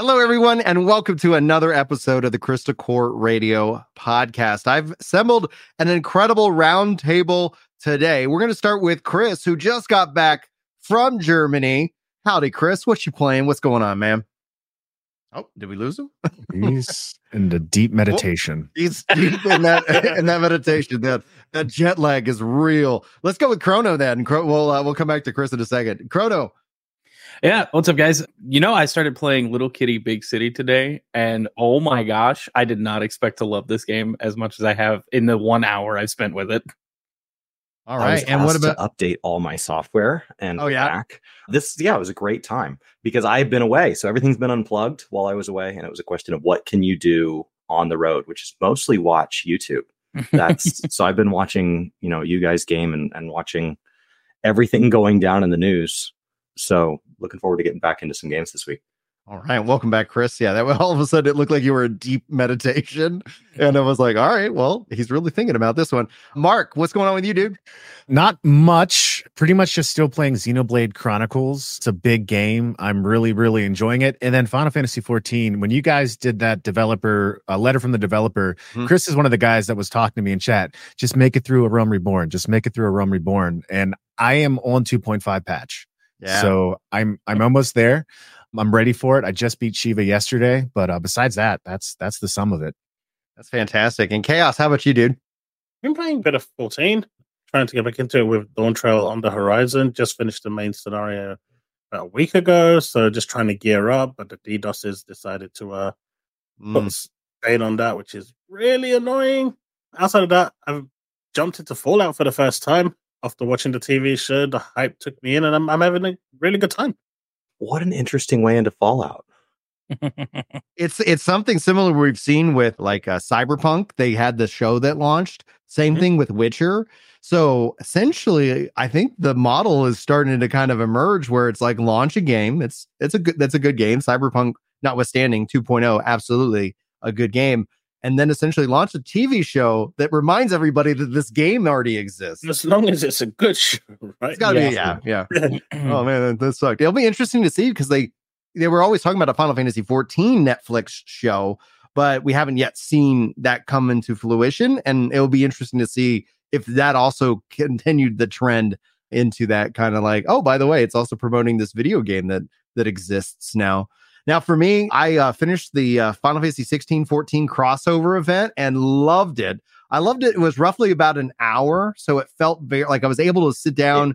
Hello, everyone, and welcome to another episode of the Crystal Core Radio podcast. I've assembled an incredible roundtable today. We're going to start with Chris, who just got back from Germany. Howdy, Chris. What you playing? What's going on, man? Oh, did we lose him? He's in the deep meditation. He's deep in that meditation. That jet lag is real. Let's go with Chrono then. We'll come back to Chris in a second. Chrono. Yeah, what's up, guys? I started playing Little Kitty Big City today, and oh my gosh, I did not expect to love this game as much as I have in the 1 hour I've spent with it. All right, and what about to update all my software and back? It was a great time because I've been away, so everything's been unplugged while I was away, and it was a question of what can you do on the road, which is mostly watch YouTube. So I've been watching, you guys game and watching everything going down in the news. So looking forward to getting back into some games this week. All right. Welcome back, Chris. Yeah, that all of a sudden it looked like you were in deep meditation. And I was like, all right, well, he's really thinking about this one. Mark, what's going on with you, dude? Not much. Pretty much just still playing Xenoblade Chronicles. It's a big game. I'm really, really enjoying it. And then Final Fantasy 14, when you guys did that letter from the developer, Chris is one of the guys that was talking to me in chat. Just make it through A Realm Reborn. Just make it through A Realm Reborn. And I am on 2.5 patch. Yeah. So I'm almost there. I'm ready for it. I just beat Shiva yesterday, but besides that, that's the sum of it. That's fantastic. And Chaos, how about you, dude? Been playing a bit of 14, trying to get back into it with Dawn Trail on the horizon. Just finished the main scenario about a week ago, so just trying to gear up. But the DDoSes decided to put a stain on that, which is really annoying. Outside of that, I've jumped into Fallout for the first time. After watching the TV show, the hype took me in, and I'm having a really good time. What an interesting way into Fallout. It's something similar we've seen with like Cyberpunk. They had the show that launched. Same thing with Witcher. So essentially, I think the model is starting to kind of emerge where it's like launch a game. That's a good game. Cyberpunk notwithstanding 2.0, absolutely a good game. And then essentially launch a TV show that reminds everybody that this game already exists. As long as it's a good show, right? It's gotta be, yeah. Oh man, that sucked. It'll be interesting to see because they were always talking about a Final Fantasy 14 Netflix show, but we haven't yet seen that come into fruition. And it'll be interesting to see if that also continued the trend into that kind of like, oh, by the way, it's also promoting this video game that exists now. Now, for me, I finished the Final Fantasy 16-14 crossover event and loved it. I loved it. It was roughly about an hour, so it felt very like I was able to sit down,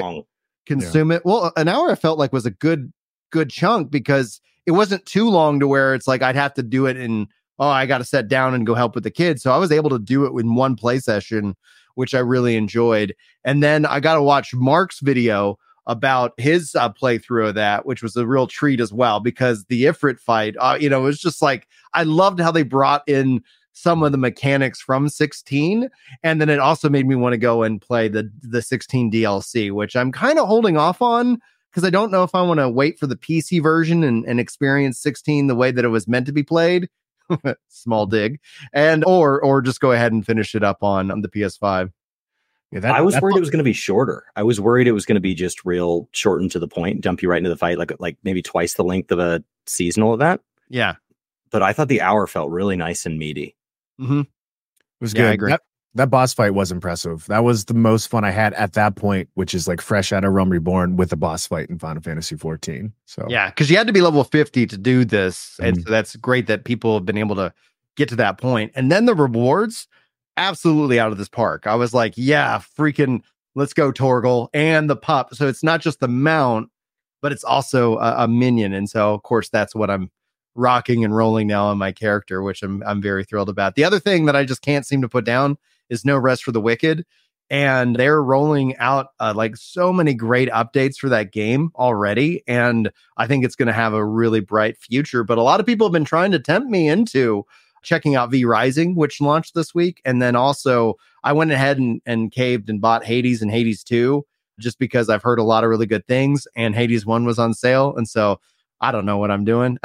consume it. Well, an hour I felt like was a good chunk because it wasn't too long to where it's like I'd have to do it in, I got to sit down and go help with the kids. So I was able to do it in one play session, which I really enjoyed. And then I got to watch Mark's video about his playthrough of that, which was a real treat as well, because the Ifrit fight, it was just like, I loved how they brought in some of the mechanics from 16. And then it also made me want to go and play the 16 DLC, which I'm kind of holding off on because I don't know if I want to wait for the PC version and experience 16 the way that it was meant to be played. Small dig. And or just go ahead and finish it up on the PS5. Yeah, I was worried it was going to be shorter. I was worried it was going to be just real shortened to the point, dump you right into the fight, like maybe twice the length of a seasonal event. Yeah. But I thought the hour felt really nice and meaty. Mm-hmm. It was good. I agree. That boss fight was impressive. That was the most fun I had at that point, which is like fresh out of Realm Reborn with the boss fight in Final Fantasy 14. So yeah, because you had to be level 50 to do this. And so that's great that people have been able to get to that point. And then the rewards, absolutely out of this park. I was like, yeah, freaking let's go Torgal and the pup. So it's not just the mount, but it's also a minion. And so of course that's what I'm rocking and rolling now on my character, which I'm very thrilled about. The other thing that I just can't seem to put down is No Rest for the Wicked. And they're rolling out like so many great updates for that game already. And I think it's going to have a really bright future. But a lot of people have been trying to tempt me into checking out V Rising, which launched this week. And then also I went ahead and caved and bought Hades and Hades 2, just because I've heard a lot of really good things. And Hades 1 was on sale. And so I don't know what I'm doing.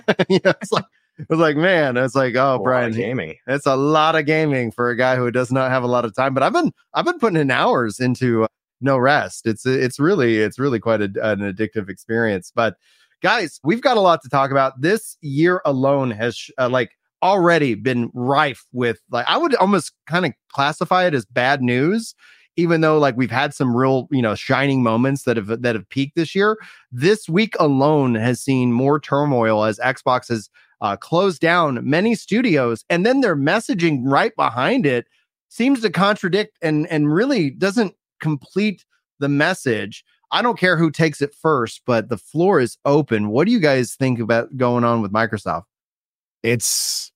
It's like, man, it's like, oh, Brian, gaming. It's a lot of gaming for a guy who does not have a lot of time. But I've been putting in hours into No Rest. It's really quite an addictive experience. But Guys, we've got a lot to talk about. This year alone has already been rife with, like, I would almost kind of classify it as bad news, even though like we've had some real, shining moments that have peaked this year. This week alone has seen more turmoil as Xbox has closed down many studios, and then their messaging right behind it seems to contradict and really doesn't complete the message. I don't care who takes it first, but the floor is open. What do you guys think about going on with Microsoft? It's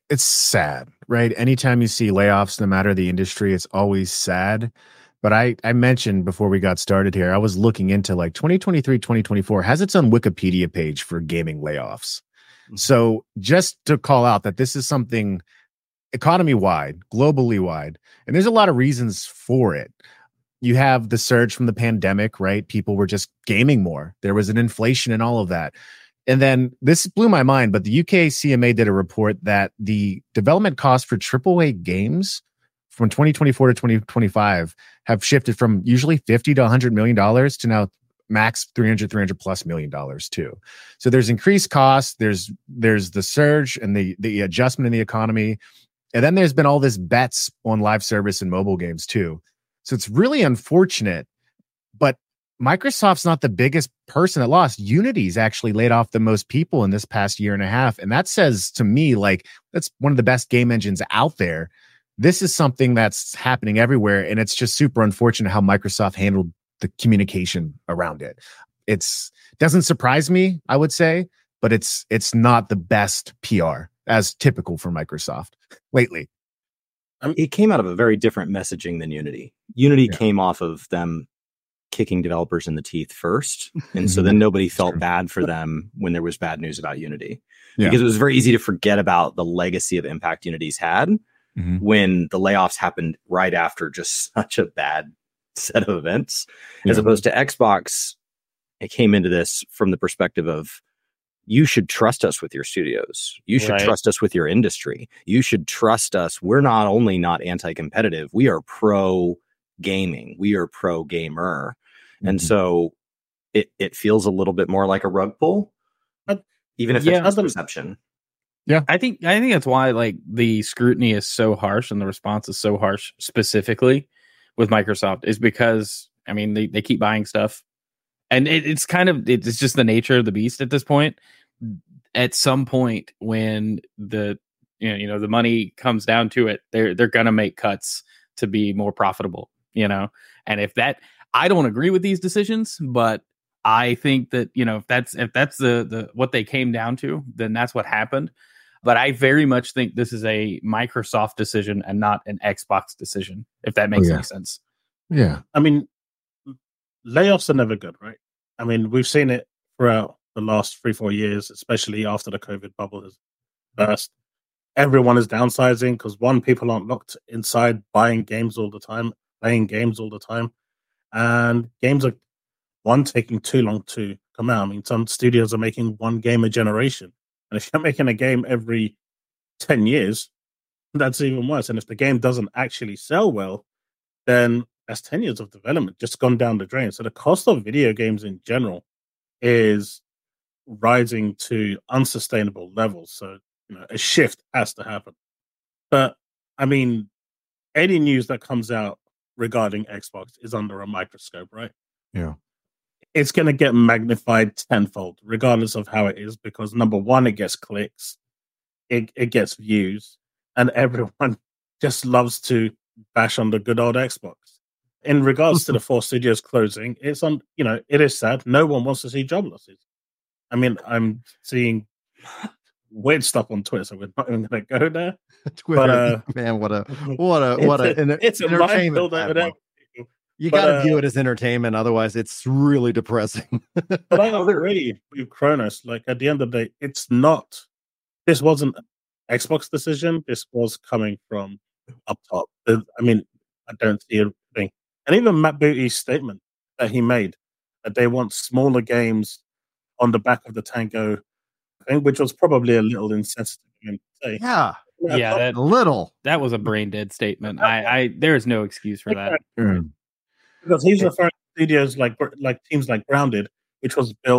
sad, right? Anytime you see layoffs, no matter the industry, it's always sad. But I mentioned before we got started here, I was looking into like 2023, 2024 has its own Wikipedia page for gaming layoffs. Mm-hmm. So just to call out that this is something economy wide, globally wide, and there's a lot of reasons for it. You have the surge from the pandemic, right? People were just gaming more. There was an inflation and all of that. And then this blew my mind, but the UK CMA did a report that the development costs for AAA games from 2024 to 2025 have shifted from usually $50 to $100 million to now max $300 plus million too. So there's increased costs. There's the surge and the adjustment in the economy. And then there's been all this bets on live service and mobile games too. So it's really unfortunate, but Microsoft's not the biggest person that lost. Unity's actually laid off the most people in this past year and a half. And that says to me, like, that's one of the best game engines out there. This is something that's happening everywhere. And it's just super unfortunate how Microsoft handled the communication around it. It's doesn't surprise me, I would say, but it's not the best PR as typical for Microsoft lately. It came out of a very different messaging than Unity. Unity came off of them kicking developers in the teeth first. And so then nobody felt bad for them when there was bad news about Unity. Because it was very easy to forget about the legacy of impact Unity's had when the layoffs happened right after just such a bad set of events. As opposed to Xbox, it came into this from the perspective of, you should trust us with your studios. You should trust us with your industry. You should trust us. We're not only not anti-competitive, we are pro-gaming. We are pro-gamer. And so it feels a little bit more like a rug pull, even if it's perception. Yeah, I think that's why like the scrutiny is so harsh and the response is so harsh specifically with Microsoft, is because, I mean, they keep buying stuff. And it's just the nature of the beast at this point. At some point when the the money comes down to it, they're gonna make cuts to be more profitable, And if I don't agree with these decisions, but I think that if that's the what they came down to, then that's what happened. But I very much think this is a Microsoft decision and not an Xbox decision, if that makes any sense. Yeah, I mean, layoffs are never good, right? I mean, we've seen it throughout the last 3-4 years, especially after the COVID bubble has burst. Everyone is downsizing because, one, people aren't locked inside buying games all the time, playing games all the time. And games are, one, taking too long to come out. I mean, some studios are making one game a generation. And if you're making a game every 10 years, that's even worse. And if the game doesn't actually sell well, then that's 10 years of development just gone down the drain. So the cost of video games in general is rising to unsustainable levels. So, a shift has to happen. But, I mean, any news that comes out regarding Xbox is under a microscope, right? Yeah. It's going to get magnified tenfold, regardless of how it is, because number one, it gets clicks, it gets views, and everyone just loves to bash on the good old Xbox. In regards to the 4 studios closing, it's on, it is sad. No one wants to see job losses. I mean, I'm seeing weird stuff on Twitter, so we're not even going to go there. Twitter, but, man, what it's entertainment. You got to view it as entertainment, otherwise it's really depressing. But I agree with Kronos. Like, at the end of the day, this wasn't an Xbox decision. This was coming from up top. I mean, I don't see a thing. And even Matt Booty's statement that he made, that they want smaller games on the back of the Tango thing, which was probably a little insensitive to say. Yeah, that That was a brain dead statement. There is no excuse for that. Because he's referring to studios like teams like Grounded, which was built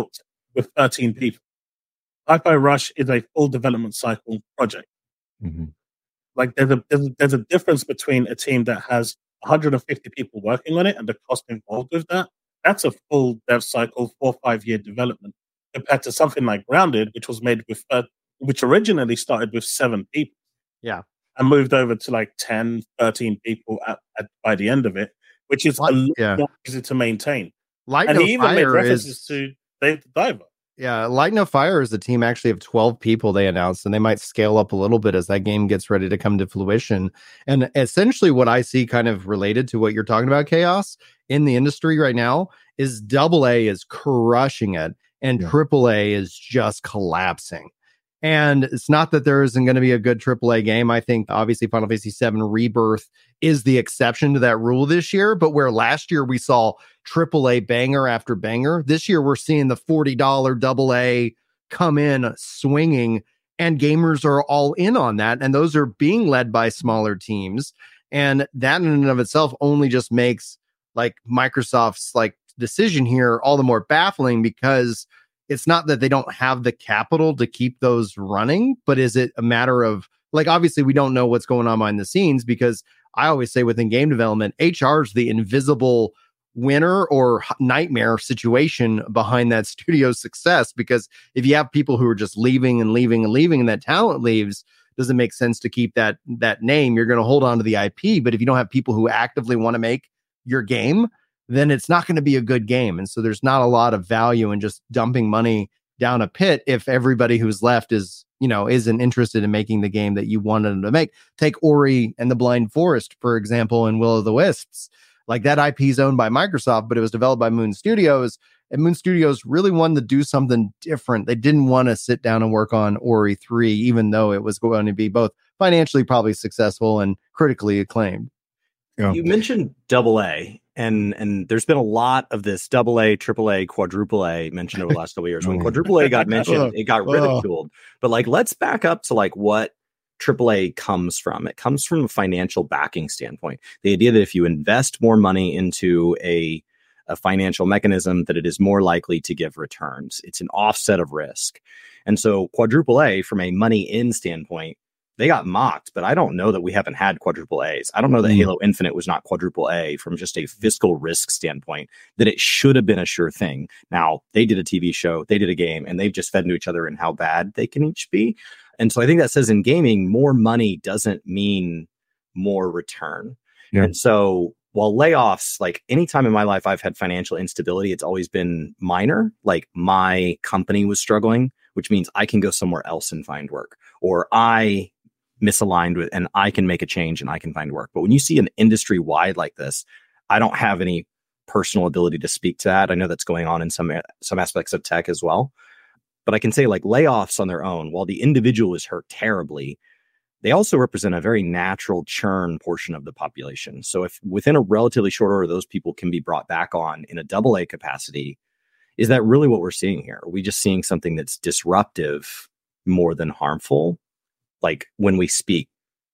with 13 people. Hi-Fi Rush is a full development cycle project. Mm-hmm. Like there's a difference between a team that has 150 people working on it and the cost involved with that. That's a full dev cycle, 4 or 5 year development, compared to something like Grounded, which was made with, which originally started with 7 people. Yeah. And moved over to like 10, 13 people by the end of it, which is a lot more easy to maintain. Light and No he even made Fire references to Dave the Diver. Yeah, Light No Fire is a team actually of 12 people they announced, and they might scale up a little bit as that game gets ready to come to fruition. And essentially what I see kind of related to what you're talking about, Chaos, in the industry right now is AA is crushing it and AAA is just collapsing. And it's not that there isn't going to be a good AAA game. I think obviously Final Fantasy VII Rebirth is the exception to that rule this year. But where last year we saw AAA banger after banger, this year we're seeing the $40 AA come in swinging, and gamers are all in on that. And those are being led by smaller teams. And that in and of itself only just makes like Microsoft's like decision here all the more baffling, because it's not that they don't have the capital to keep those running, but is it a matter of like, obviously we don't know what's going on behind the scenes, because I always say within game development, HR is the invisible winner or nightmare situation behind that studio's success. Because if you have people who are just leaving and leaving and leaving, and that talent leaves, doesn't make sense to keep that name. You're going to hold on to the IP, but if you don't have people who actively want to make your game, then it's not going to be a good game. And so there's not a lot of value in just dumping money down a pit if everybody who's left is, isn't interested in making the game that you wanted them to make. Take Ori and the Blind Forest, for example, and Will of the Wisps. Like, that IP is owned by Microsoft, but it was developed by Moon Studios, and Moon Studios really wanted to do something different. They didn't want to sit down and work on Ori 3, even though it was going to be both financially probably successful and critically acclaimed. You mentioned AA, and there's been a lot of this AA, AAA, quadruple A mentioned over the last couple of years. When quadruple A got mentioned, it got ridiculed. But like, let's back up to like what AAA comes from. It comes from a financial backing standpoint. The idea that if you invest more money into a financial mechanism, that it is more likely to give returns. It's an offset of risk. And so quadruple A, from a money in standpoint, they got mocked, but I don't know that we haven't had quadruple A's. I don't know that Halo Infinite was not quadruple A from just a fiscal risk standpoint, that it should have been a sure thing. Now, they did a TV show, they did a game, and they've just fed into each other in how bad they can each be. And so I think that says in gaming, more money doesn't mean more return. Yeah. And so while layoffs, like anytime in my life I've had financial instability, it's always been minor. Like, my company was struggling, which means I can go somewhere else and find work, or I misaligned with, and I can make a change and I can find work. But when you see an industry wide like this, I don't have any personal ability to speak to that. I know that's going on in some aspects of tech as well. But I can say, like, layoffs on their own, while the individual is hurt terribly, they also represent a very natural churn portion of the population. So if within a relatively short order, those people can be brought back on in a AA capacity, is that really what we're seeing here? Are we just seeing something that's disruptive more than harmful? Like, when we speak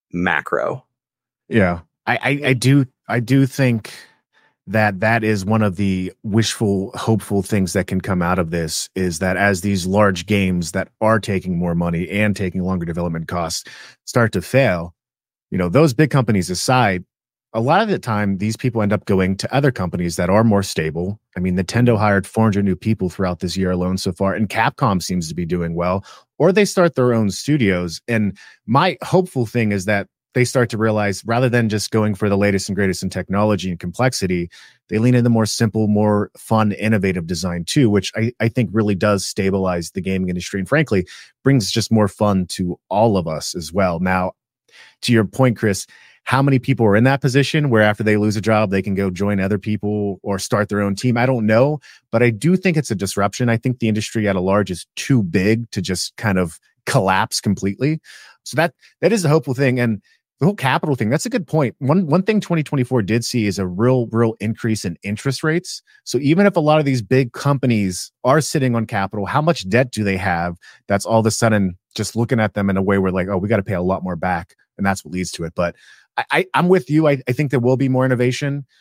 macro. Yeah, I do think that is one of the wishful, hopeful things that can come out of this, is that as these large games that are taking more money and taking longer development costs start to fail, those big companies aside, a lot of the time these people end up going to other companies that are more stable. I mean, Nintendo hired 400 new people throughout this year alone so far, and Capcom seems to be doing well, or they start their own studios. And my hopeful thing is that they start to realize, rather than just going for the latest and greatest in technology and complexity, they lean into more simple, more fun, innovative design too, which I think really does stabilize the gaming industry, and frankly brings just more fun to all of us as well. Now, to your point, Chris, how many people are in that position where after they lose a job, they can go join other people or start their own team? I don't know, but I do think it's a disruption. I think the industry at a large is too big to just kind of collapse completely. So that is a hopeful thing. And the whole capital thing, that's a good point. One thing 2024 did see is a real increase in interest rates. So even if a lot of these big companies are sitting on capital, how much debt do they have? That's all of a sudden just looking at them in a way where, like, oh, we got to pay a lot more back. And that's what leads to it. But I'm with you. I think there will be more innovation.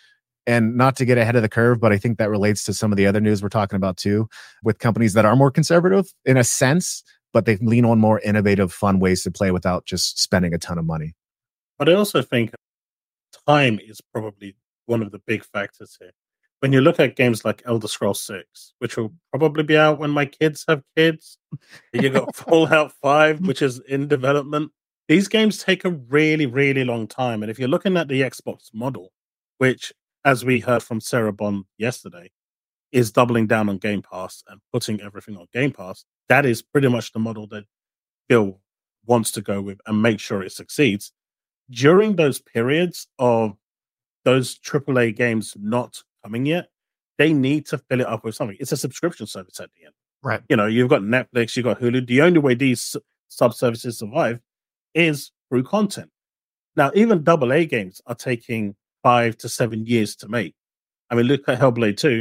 And not to get ahead of the curve, but I think that relates to some of the other news we're talking about too, with companies that are more conservative in a sense, but they lean on more innovative, fun ways to play without just spending a ton of money. But I also think time is probably one of the big factors here. When you look at games like Elder Scrolls 6, which will probably be out when my kids have kids, you got Fallout 5, which is in development. These games take a really, really long time. And if you're looking at the Xbox model, which, as we heard from Sarah Bond yesterday, is doubling down on Game Pass and putting everything on Game Pass, that is pretty much the model that Phil wants to go with and make sure it succeeds. During those periods of those AAA games not coming yet, they need to fill it up with something. It's a subscription service at the end. Right. You know, you've got Netflix, you've got Hulu. The only way these sub-services survive is through content. Now, even AA games are taking 5 to 7 years to make. I mean, look at Hellblade 2.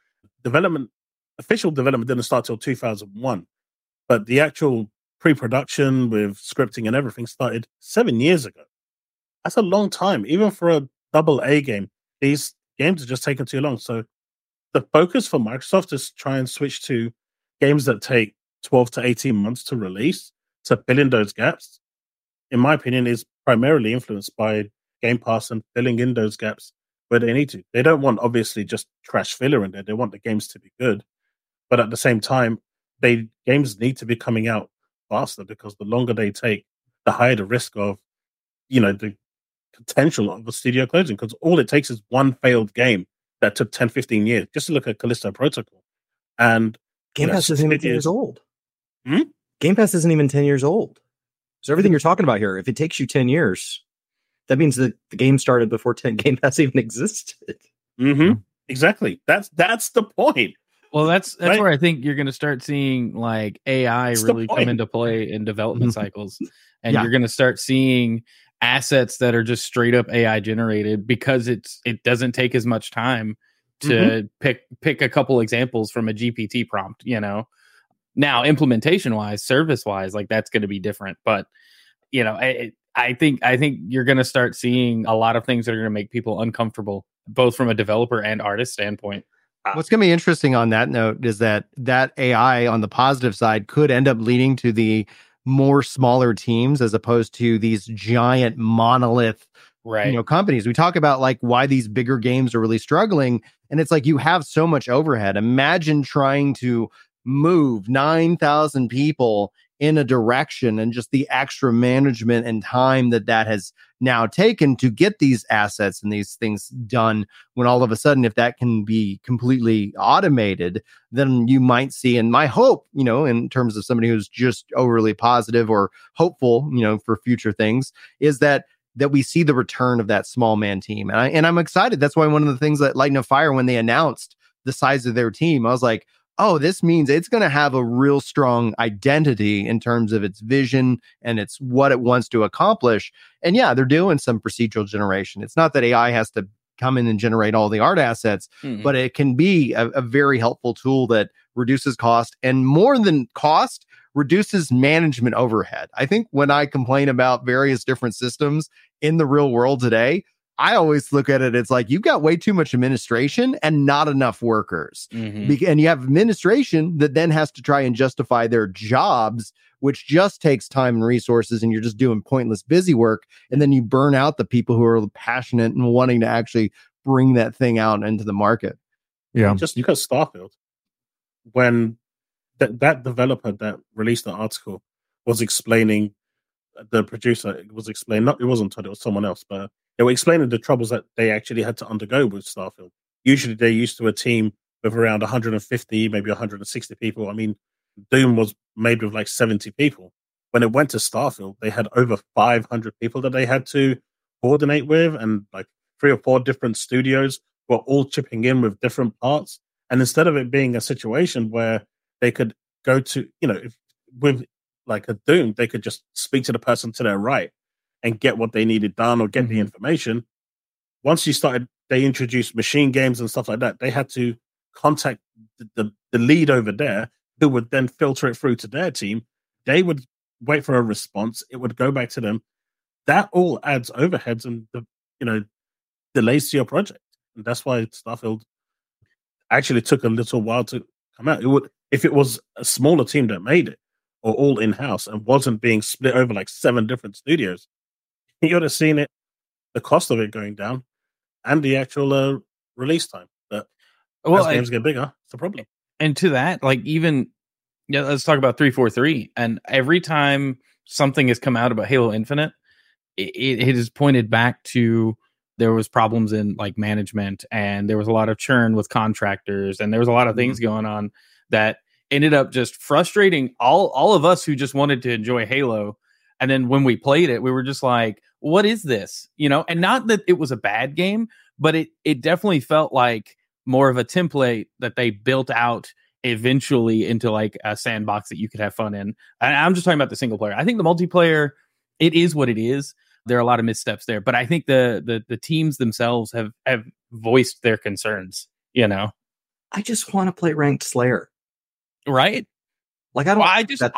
Official development didn't start till 2001, but the actual pre-production with scripting and everything started 7 years ago. That's a long time. Even for a AA game, these games are just taking too long. So the focus for Microsoft is try and switch to games that take 12 to 18 months to release to fill in those gaps. In my opinion, is primarily influenced by Game Pass and filling in those gaps where they need to. They don't want, obviously, just trash filler in there. They want the games to be good. But at the same time, games need to be coming out faster, because the longer they take, the higher the risk of, the potential of a studio closing. Because all it takes is one failed game that took 10, 15 years. Just to look at Callisto Protocol. And Game Pass isn't even 10 years old. Hmm? Game Pass isn't even 10 years old. So everything you're talking about here, if it takes you 10 years, that means that the game started before Game Pass even existed. Mm-hmm. Exactly. That's the point. Well, that's Right. where I think you're going to start seeing like AI That's the really come point. into play in development cycles, and Yeah. you're going to start seeing assets that are just straight up AI generated, because it doesn't take as much time to pick a couple examples from a GPT prompt. Now implementation wise, service wise, like that's going to be different, but I think you're going to start seeing a lot of things that are going to make people uncomfortable, both from a developer and artist standpoint. What's going to be interesting on that note is that AI on the positive side could end up leading to the more smaller teams as opposed to these giant monolith, Right. companies. We talk about like why these bigger games are really struggling, and it's like you have so much overhead. Imagine trying to move 9,000 people in a direction, and just the extra management and time that has now taken to get these assets and these things done, when all of a sudden, if that can be completely automated, then you might see, and my hope, in terms of somebody who's just overly positive or hopeful, for future things, is that we see the return of that small man team. And I'm excited. That's why one of the things that Lighten a Fire, when they announced the size of their team, I was like, oh, this means it's going to have a real strong identity in terms of its vision and it's what it wants to accomplish. And yeah, they're doing some procedural generation. It's not that AI has to come in and generate all the art assets, but it can be a very helpful tool that reduces cost, and more than cost, reduces management overhead. I think when I complain about various different systems in the real world today, I always look at it, it's like you've got way too much administration and not enough workers. And you have administration that then has to try and justify their jobs, which just takes time and resources, and you're just doing pointless busy work. And then you burn out the people who are passionate and wanting to actually bring that thing out into the market. Yeah. Just look at Starfield. When that developer that released the article was explaining, the producer was explaining, it wasn't Todd, it was someone else, but they were explaining the troubles that they actually had to undergo with Starfield. Usually they're used to a team with around 150, maybe 160 people. I mean, Doom was made with like 70 people. When it went to Starfield, they had over 500 people that they had to coordinate with, and like 3 or 4 different studios were all chipping in with different parts. And instead of it being a situation where they could go to, with like a Doom, they could just speak to the person to their right and get what they needed done or get the information. Once they introduced machine games and stuff like that, they had to contact the lead over there, who would then filter it through to their team. They would wait for a response. It would go back to them. That all adds overheads and delays to your project. And that's why Starfield actually took a little while to come out. It would, if it was a smaller team that made it, or all in-house, and wasn't being split over like 7 different studios, you would have seen it, the cost of it going down, and the actual release time. But as games get bigger, it's a problem. And to that, like, even let's talk about 343. And every time something has come out about Halo Infinite, it has pointed back to there was problems in like management, and there was a lot of churn with contractors, and there was a lot of things going on that ended up just frustrating all of us who just wanted to enjoy Halo. And then when we played it, we were just like, what is this? You know, and not that it was a bad game, but it definitely felt like more of a template that they built out eventually into like a sandbox that you could have fun in. And I'm just talking about the single player. I think the multiplayer, it is what it is. There are a lot of missteps there, but I think the teams themselves have voiced their concerns, you know. I just want to play ranked Slayer. Right? Like, I don't. Well,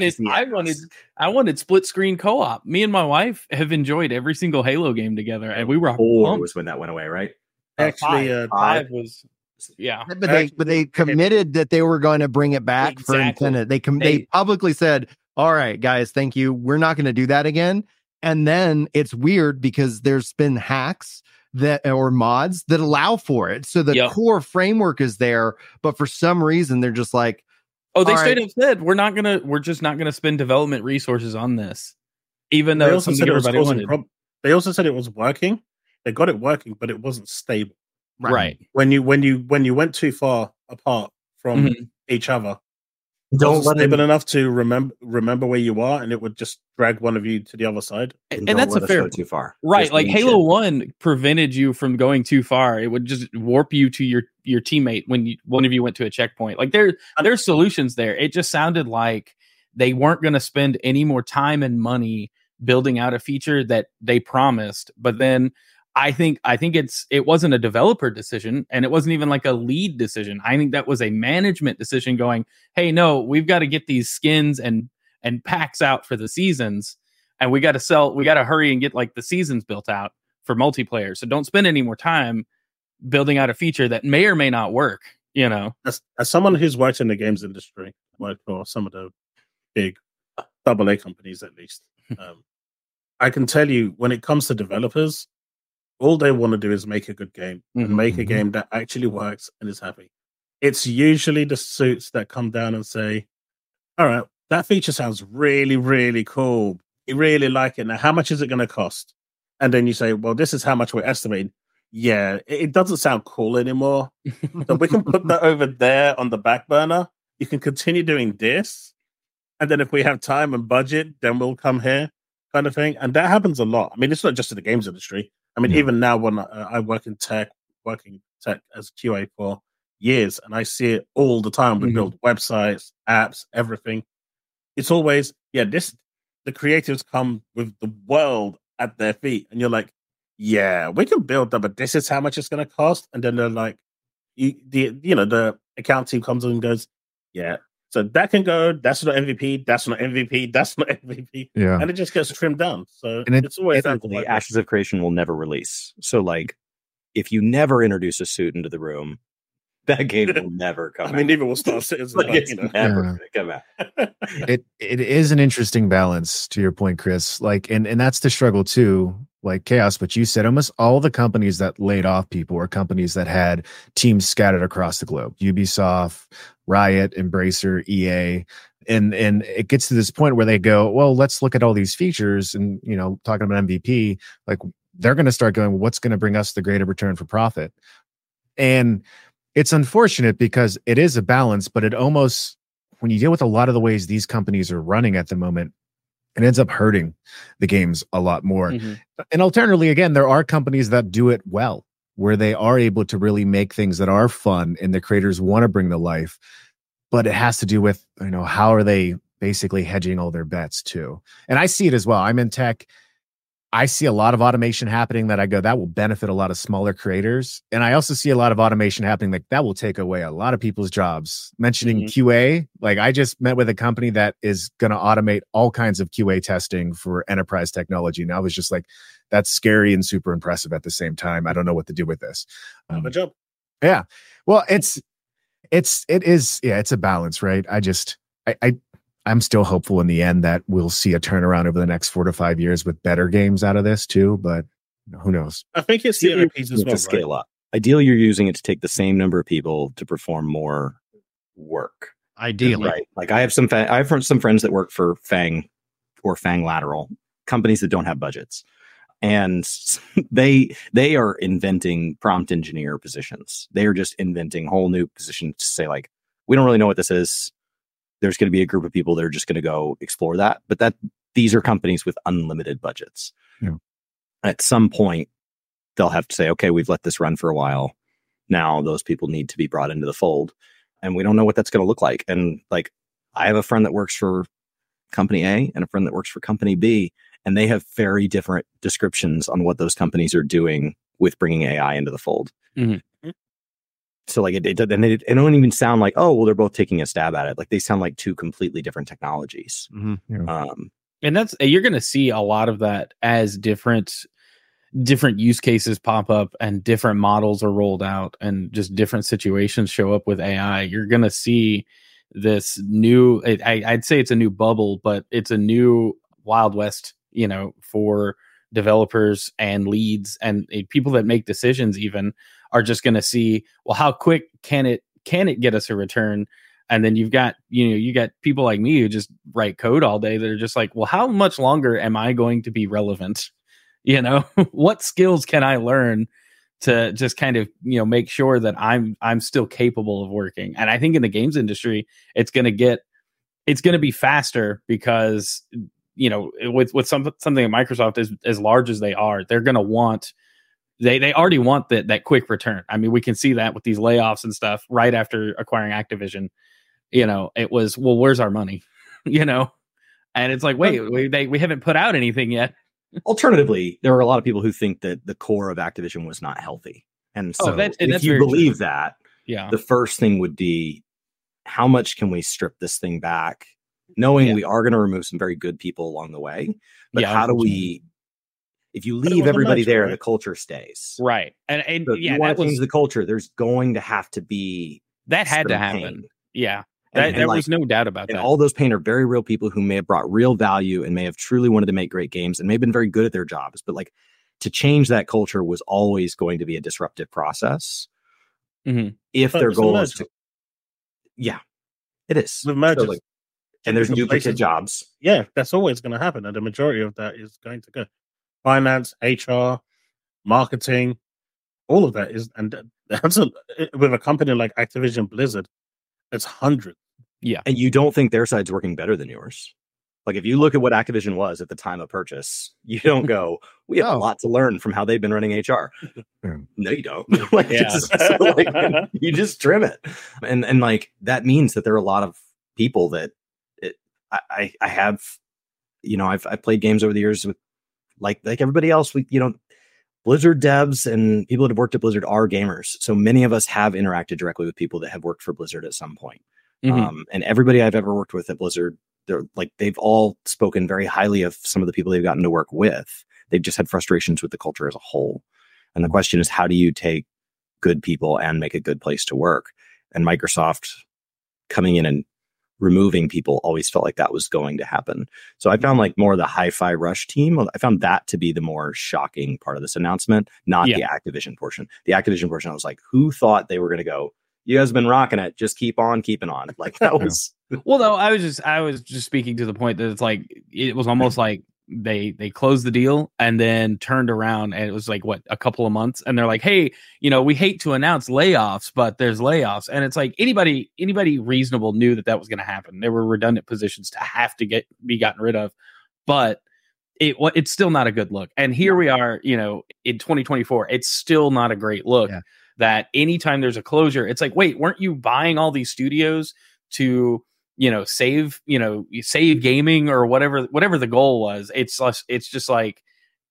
I wanted split screen co-op. Me and my wife have enjoyed every single Halo game together, and we were 4 was when that went away, right? Actually, 5 was, yeah. But they committed that they were going to bring it back for Infinite. They publicly said, "All right, guys, thank you. We're not going to do that again." And then it's weird because there's been hacks or mods that allow for it, so the core framework is there, but for some reason they're just like, oh, they straight up said we're just not gonna spend development resources on this, even though it's something everybody wanted. They also said it was working. They got it working, but it wasn't stable. Right. When you went too far apart from each other, don't let stable enough to remember where you are, and it would just drag one of you to the other side. And that's a fair, too far, right? Like Halo 1 prevented you from going too far. It would just warp you to your teammate when one of you went to a checkpoint. Like there's solutions there. It just sounded like they weren't going to spend any more time and money building out a feature that they promised. But then I think it wasn't a developer decision, and it wasn't even like a lead decision. I think that was a management decision going, hey, no, we've got to get these skins and packs out for the seasons, and we got to hurry and get like the seasons built out for multiplayer. So don't spend any more time building out a feature that may or may not work, you know. As someone who's worked in the games industry, worked for some of the big AA companies at least, I can tell you when it comes to developers, all they want to do is make a good game and make a game that actually works and is happy. It's usually the suits that come down and say, all right, that feature sounds really, really cool. You really like it. Now, how much is it going to cost? And then you say, well, this is how much we're estimating. Yeah, it doesn't sound cool anymore. So we can put that over there on the back burner. You can continue doing this. And then if we have time and budget, then we'll come here, kind of thing. And that happens a lot. I mean, it's not just in the games industry. I mean, even now when I working tech as QA for years, and I see it all the time. We build websites, apps, everything. It's always, the creatives come with the world at their feet, and you're like, yeah, we can build that, but this is how much it's going to cost. And then they're like, the account team comes in and goes, yeah, so that can go. That's not MVP. That's not MVP. That's not MVP. Yeah, and it just gets trimmed down. So and it's always the Ashes of Creation will never release. So like, if you never introduce a suit into the room, that game will never come. I mean, neither will Star Citizen. It's never going to come out. It is an interesting balance to your point, Chris. Like, and that's the struggle too. Like Chaos, but you said almost all the companies that laid off people were companies that had teams scattered across the globe. Ubisoft, Riot, Embracer, EA. And it gets to this point where they go, well, let's look at all these features and, talking about MVP, like they're going to start going, what's going to bring us the greater return for profit? And it's unfortunate because it is a balance, but it almost, when you deal with a lot of the ways these companies are running at the moment, it ends up hurting the games a lot more. And alternatively, again, there are companies that do it well, where they are able to really make things that are fun and the creators want to bring to life. But it has to do with, how are they basically hedging all their bets too? And I see it as well. I'm in tech. I see a lot of automation happening that will benefit a lot of smaller creators. And I also see a lot of automation happening that will take away a lot of people's jobs. Mentioning QA, like I just met with a company that is going to automate all kinds of QA testing for enterprise technology. And I was just like, that's scary and super impressive at the same time. I don't know what to do with this. Good job. Yeah. Well, it is. Yeah, it's a balance, right? I'm still hopeful in the end that we'll see a turnaround over the next 4 to 5 years with better games out of this too. But who knows? I think it's the IPs as well, to scale up. Ideally, you're using it to take the same number of people to perform more work. Ideally, right? Like I have some friends that work for Fang or Fang Lateral, companies that don't have budgets, and they are inventing prompt engineer positions. They are just inventing whole new positions to say, like, we don't really know what this is. There's going to be a group of people that are just going to go explore that. But these are companies with unlimited budgets. Yeah. At some point, they'll have to say, okay, we've let this run for a while. Now those people need to be brought into the fold. And we don't know what that's going to look like. And like, I have a friend that works for company A and a friend that works for company B, and they have very different descriptions on what those companies are doing with bringing AI into the fold. Mm-hmm. So like it don't even sound like, oh, well, they're both taking a stab at it. Like they sound like two completely different technologies. Mm-hmm. Yeah. And you're going to see a lot of that as different use cases pop up and different models are rolled out and just different situations show up with AI. You're going to see this new, I'd say it's a new bubble, but it's a new Wild West, for developers and leads and people that make decisions even are just going to see, well, how quick can it get us a return? And then you got people like me who just write code all day that are just like, well, how much longer am I going to be relevant? What skills can I learn to just kind of, make sure that I'm still capable of working? And I think in the games industry, it's going to be faster because, with something at Microsoft as large as they are, they're going to want, they already want that quick return. I mean, we can see that with these layoffs and stuff right after acquiring Activision. It was, well, where's our money? And it's like, wait, we haven't put out anything yet. Alternatively, there are a lot of people who think that the core of Activision was not healthy. And so if you believe that, the first thing would be, how much can we strip this thing back? Knowing we are going to remove some very good people along the way. But how do we, if you leave everybody there, the culture stays. Right. And so if you want to change the culture, there's going to have to be that had to happen. Pain. Yeah. There was no doubt about that. And all those pain are very real people who may have brought real value and may have truly wanted to make great games and may have been very good at their jobs. But like, to change that culture was always going to be a disruptive process. Mm-hmm. If their goal is to, it is. With mergers. So and there's duplicate jobs. Yeah, that's always going to happen. And the majority of that is going to go. Finance, HR, marketing, all of that is, and that's with a company like Activision Blizzard, it's hundreds. Yeah. And you don't think their side's working better than yours. Like if you look at what Activision was at the time of purchase, you don't go, we have a lot to learn from how they've been running HR. No, you don't. You just trim it. And like, that means that there are a lot of people that I have, I've played games over the years with like everybody else, Blizzard devs and people that have worked at Blizzard are gamers. So many of us have interacted directly with people that have worked for Blizzard at some point. Mm-hmm. And everybody I've ever worked with at Blizzard, they've all spoken very highly of some of the people they've gotten to work with. They've just had frustrations with the culture as a whole. And the question is, how do you take good people and make a good place to work? And Microsoft coming in and removing people always felt like that was going to happen. So I found like more of the Hi-Fi Rush team. I found that to be the more shocking part of this announcement, not the Activision portion. The Activision portion, I was like, who thought they were going to go, you guys have been rocking it, just keep on keeping on. Like that was well, though, I was just speaking to the point that it's like, it was almost like they closed the deal and then turned around, and it was like, what, a couple of months, and they're like, hey, we hate to announce layoffs, but there's layoffs. And it's like, anybody reasonable knew that was going to happen. There were redundant positions to have to be gotten rid of, but it's still not a good look. And here we are, in 2024, it's still not a great look. That anytime there's a closure, it's like, wait, weren't you buying all these studios to save gaming or whatever the goal was? It's just like,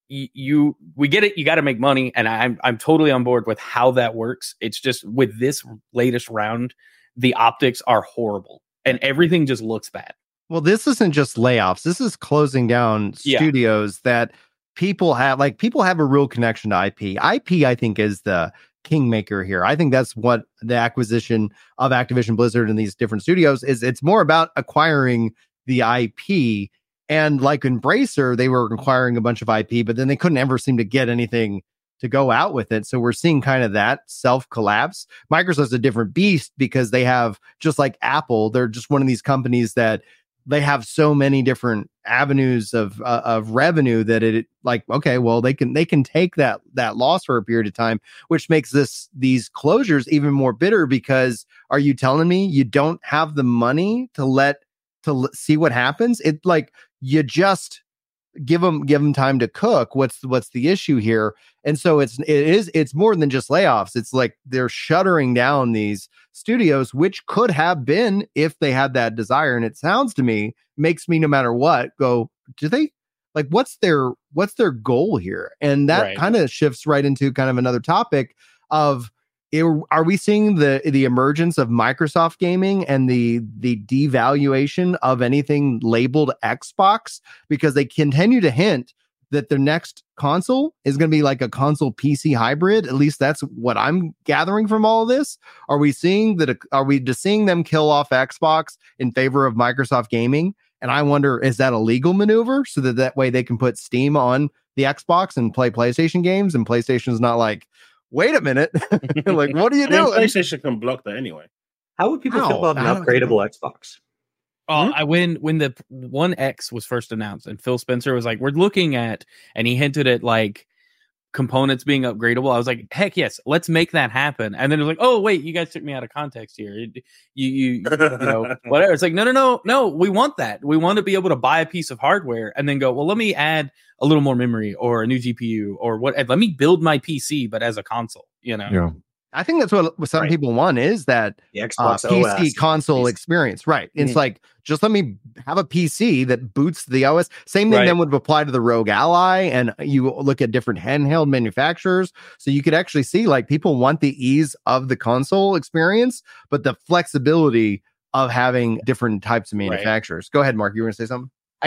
we get it, you got to make money, and I'm totally on board with how that works. It's just with this latest round, the optics are horrible and everything just looks bad. Well, this isn't just layoffs. This is closing down studios that people have a real connection to IP. IP, I think, is the kingmaker here. I think that's what the acquisition of Activision Blizzard and these different studios is. It's more about acquiring the IP. And like Embracer, they were acquiring a bunch of IP, but then they couldn't ever seem to get anything to go out with it. So we're seeing kind of that self-collapse. Microsoft's a different beast because they have, just like Apple, they're just one of these companies that they have so many different avenues of revenue that it like, okay, well, they can take that loss for a period of time, which makes these closures even more bitter, because are you telling me you don't have the money to see what happens? It like, you just give them time to cook. What's the issue here? And so it's more than just layoffs. It's like they're shuttering down these studios, which could have been if they had that desire. And it sounds to me, makes me no matter what go, do they like, what's their goal here? And that kind of shifts right into kind of another topic of, are we seeing the emergence of Microsoft gaming and the devaluation of anything labeled Xbox, because they continue to hint that their next console is going to be like a console PC hybrid? At least that's what I'm gathering from all of this. Are we seeing that? Are we just seeing them kill off Xbox in favor of Microsoft gaming? And I wonder, is that a legal maneuver so that way they can put Steam on the Xbox and play PlayStation games, and PlayStation's not like, wait a minute, like, what are you doing? PlayStation can block that anyway. How would people feel about an upgradable Xbox? Oh, when the One X was first announced and Phil Spencer was like, we're looking at, and he hinted at like components being upgradable, I was like, heck yes, let's make that happen. And then it was like, oh wait, you guys took me out of context here. You know, whatever. It's like, no, we want that. We want to be able to buy a piece of hardware and then go, well, let me add a little more memory or a new GPU or what. Let me build my PC, but as a console, you know. Yeah. I think that's what some people want, is that the Xbox PC OS console experience. Right. It's like, just let me have a PC that boots the OS. Same thing then would apply to the Rogue Ally. And you look at different handheld manufacturers. So you could actually see like people want the ease of the console experience, but the flexibility of having different types of manufacturers. Go ahead, Mark. You were going to say something?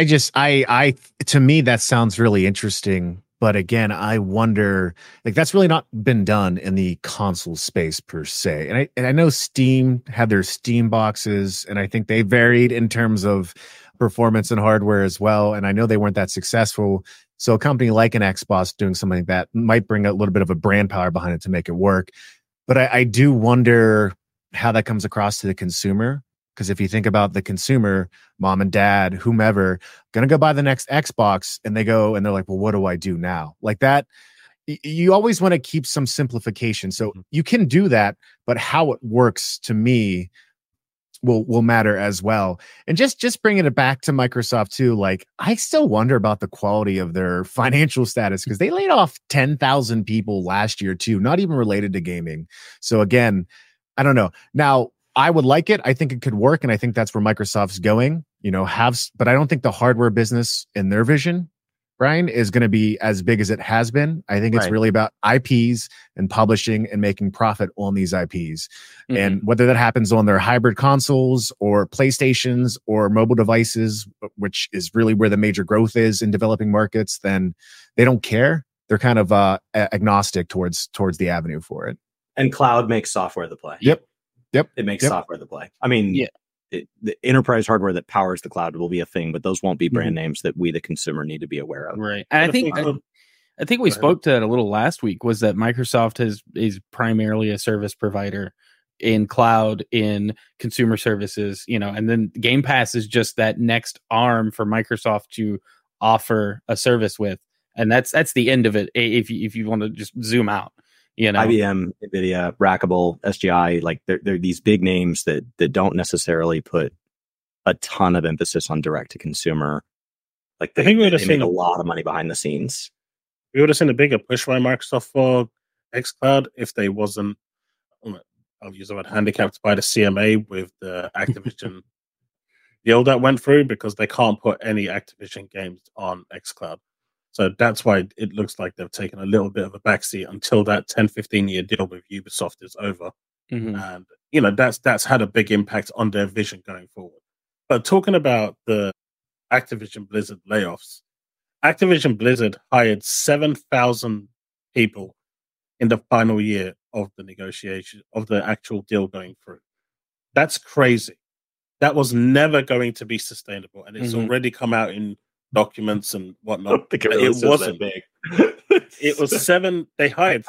I to me, that sounds really interesting. But again, I wonder, like, that's really not been done in the console space per se. And I know Steam had their Steam boxes, and I think they varied in terms of performance and hardware as well. And I know they weren't that successful. So a company like an Xbox doing something like that might bring a little bit of a brand power behind it to make it work. But I do wonder how that comes across to the consumer. Because if you think about the consumer, mom and dad, whomever, going to go buy the next Xbox, and they're like, well, what do I do now? Like that, you always want to keep some simplification. So you can do that, but how it works to me will matter as well. And just bringing it back to Microsoft too, like, I still wonder about the quality of their financial status, because they laid off 10,000 people last year too, not even related to gaming. So again, I don't know. Now, I would like it. I think it could work. And I think that's where Microsoft's going, but I don't think the hardware business in their vision, Brian, is going to be as big as it has been. I think it's really about IPs and publishing and making profit on these IPs. Mm-hmm. And whether that happens on their hybrid consoles or PlayStations or mobile devices, which is really where the major growth is in developing markets, then they don't care. They're kind of agnostic towards the avenue for it. And cloud makes software the play. Yep. It makes software the play. I mean, the enterprise hardware that powers the cloud will be a thing, but those won't be brand names that we, the consumer, need to be aware of. Right. And I think we spoke to that a little last week, was that Microsoft is primarily a service provider in cloud, in consumer services, and then Game Pass is just that next arm for Microsoft to offer a service with. And that's the end of it. If you want to just zoom out. IBM, NVIDIA, Rackable, SGI, like they're these big names that don't necessarily put a ton of emphasis on direct to consumer. Like I think we would have seen a lot of money behind the scenes. We would have seen a bigger push by Microsoft for xCloud if they wasn't, I'll use the word, handicapped by the CMA with the Activision deal that went through, because they can't put any Activision games on xCloud. So that's why it looks like they've taken a little bit of a backseat until that 10-15 year deal with Ubisoft is over. Mm-hmm. And, that's had a big impact on their vision going forward. But talking about the Activision Blizzard layoffs, Activision Blizzard hired 7,000 people in the final year of the negotiation of the actual deal going through. That's crazy. That was never going to be sustainable, and it's already come out in documents and whatnot. It wasn't big. It was seven. They hired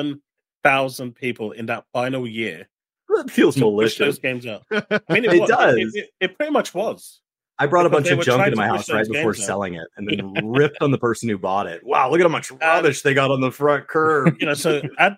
7,000 people in that final year. That feels malicious. Those games out. I mean, It does. It pretty much was. I brought a Because bunch they of were junk trying into to my push house those right before games out. selling it, and then ripped on the person who bought it. Wow, look at how much rubbish they got on the front curb. So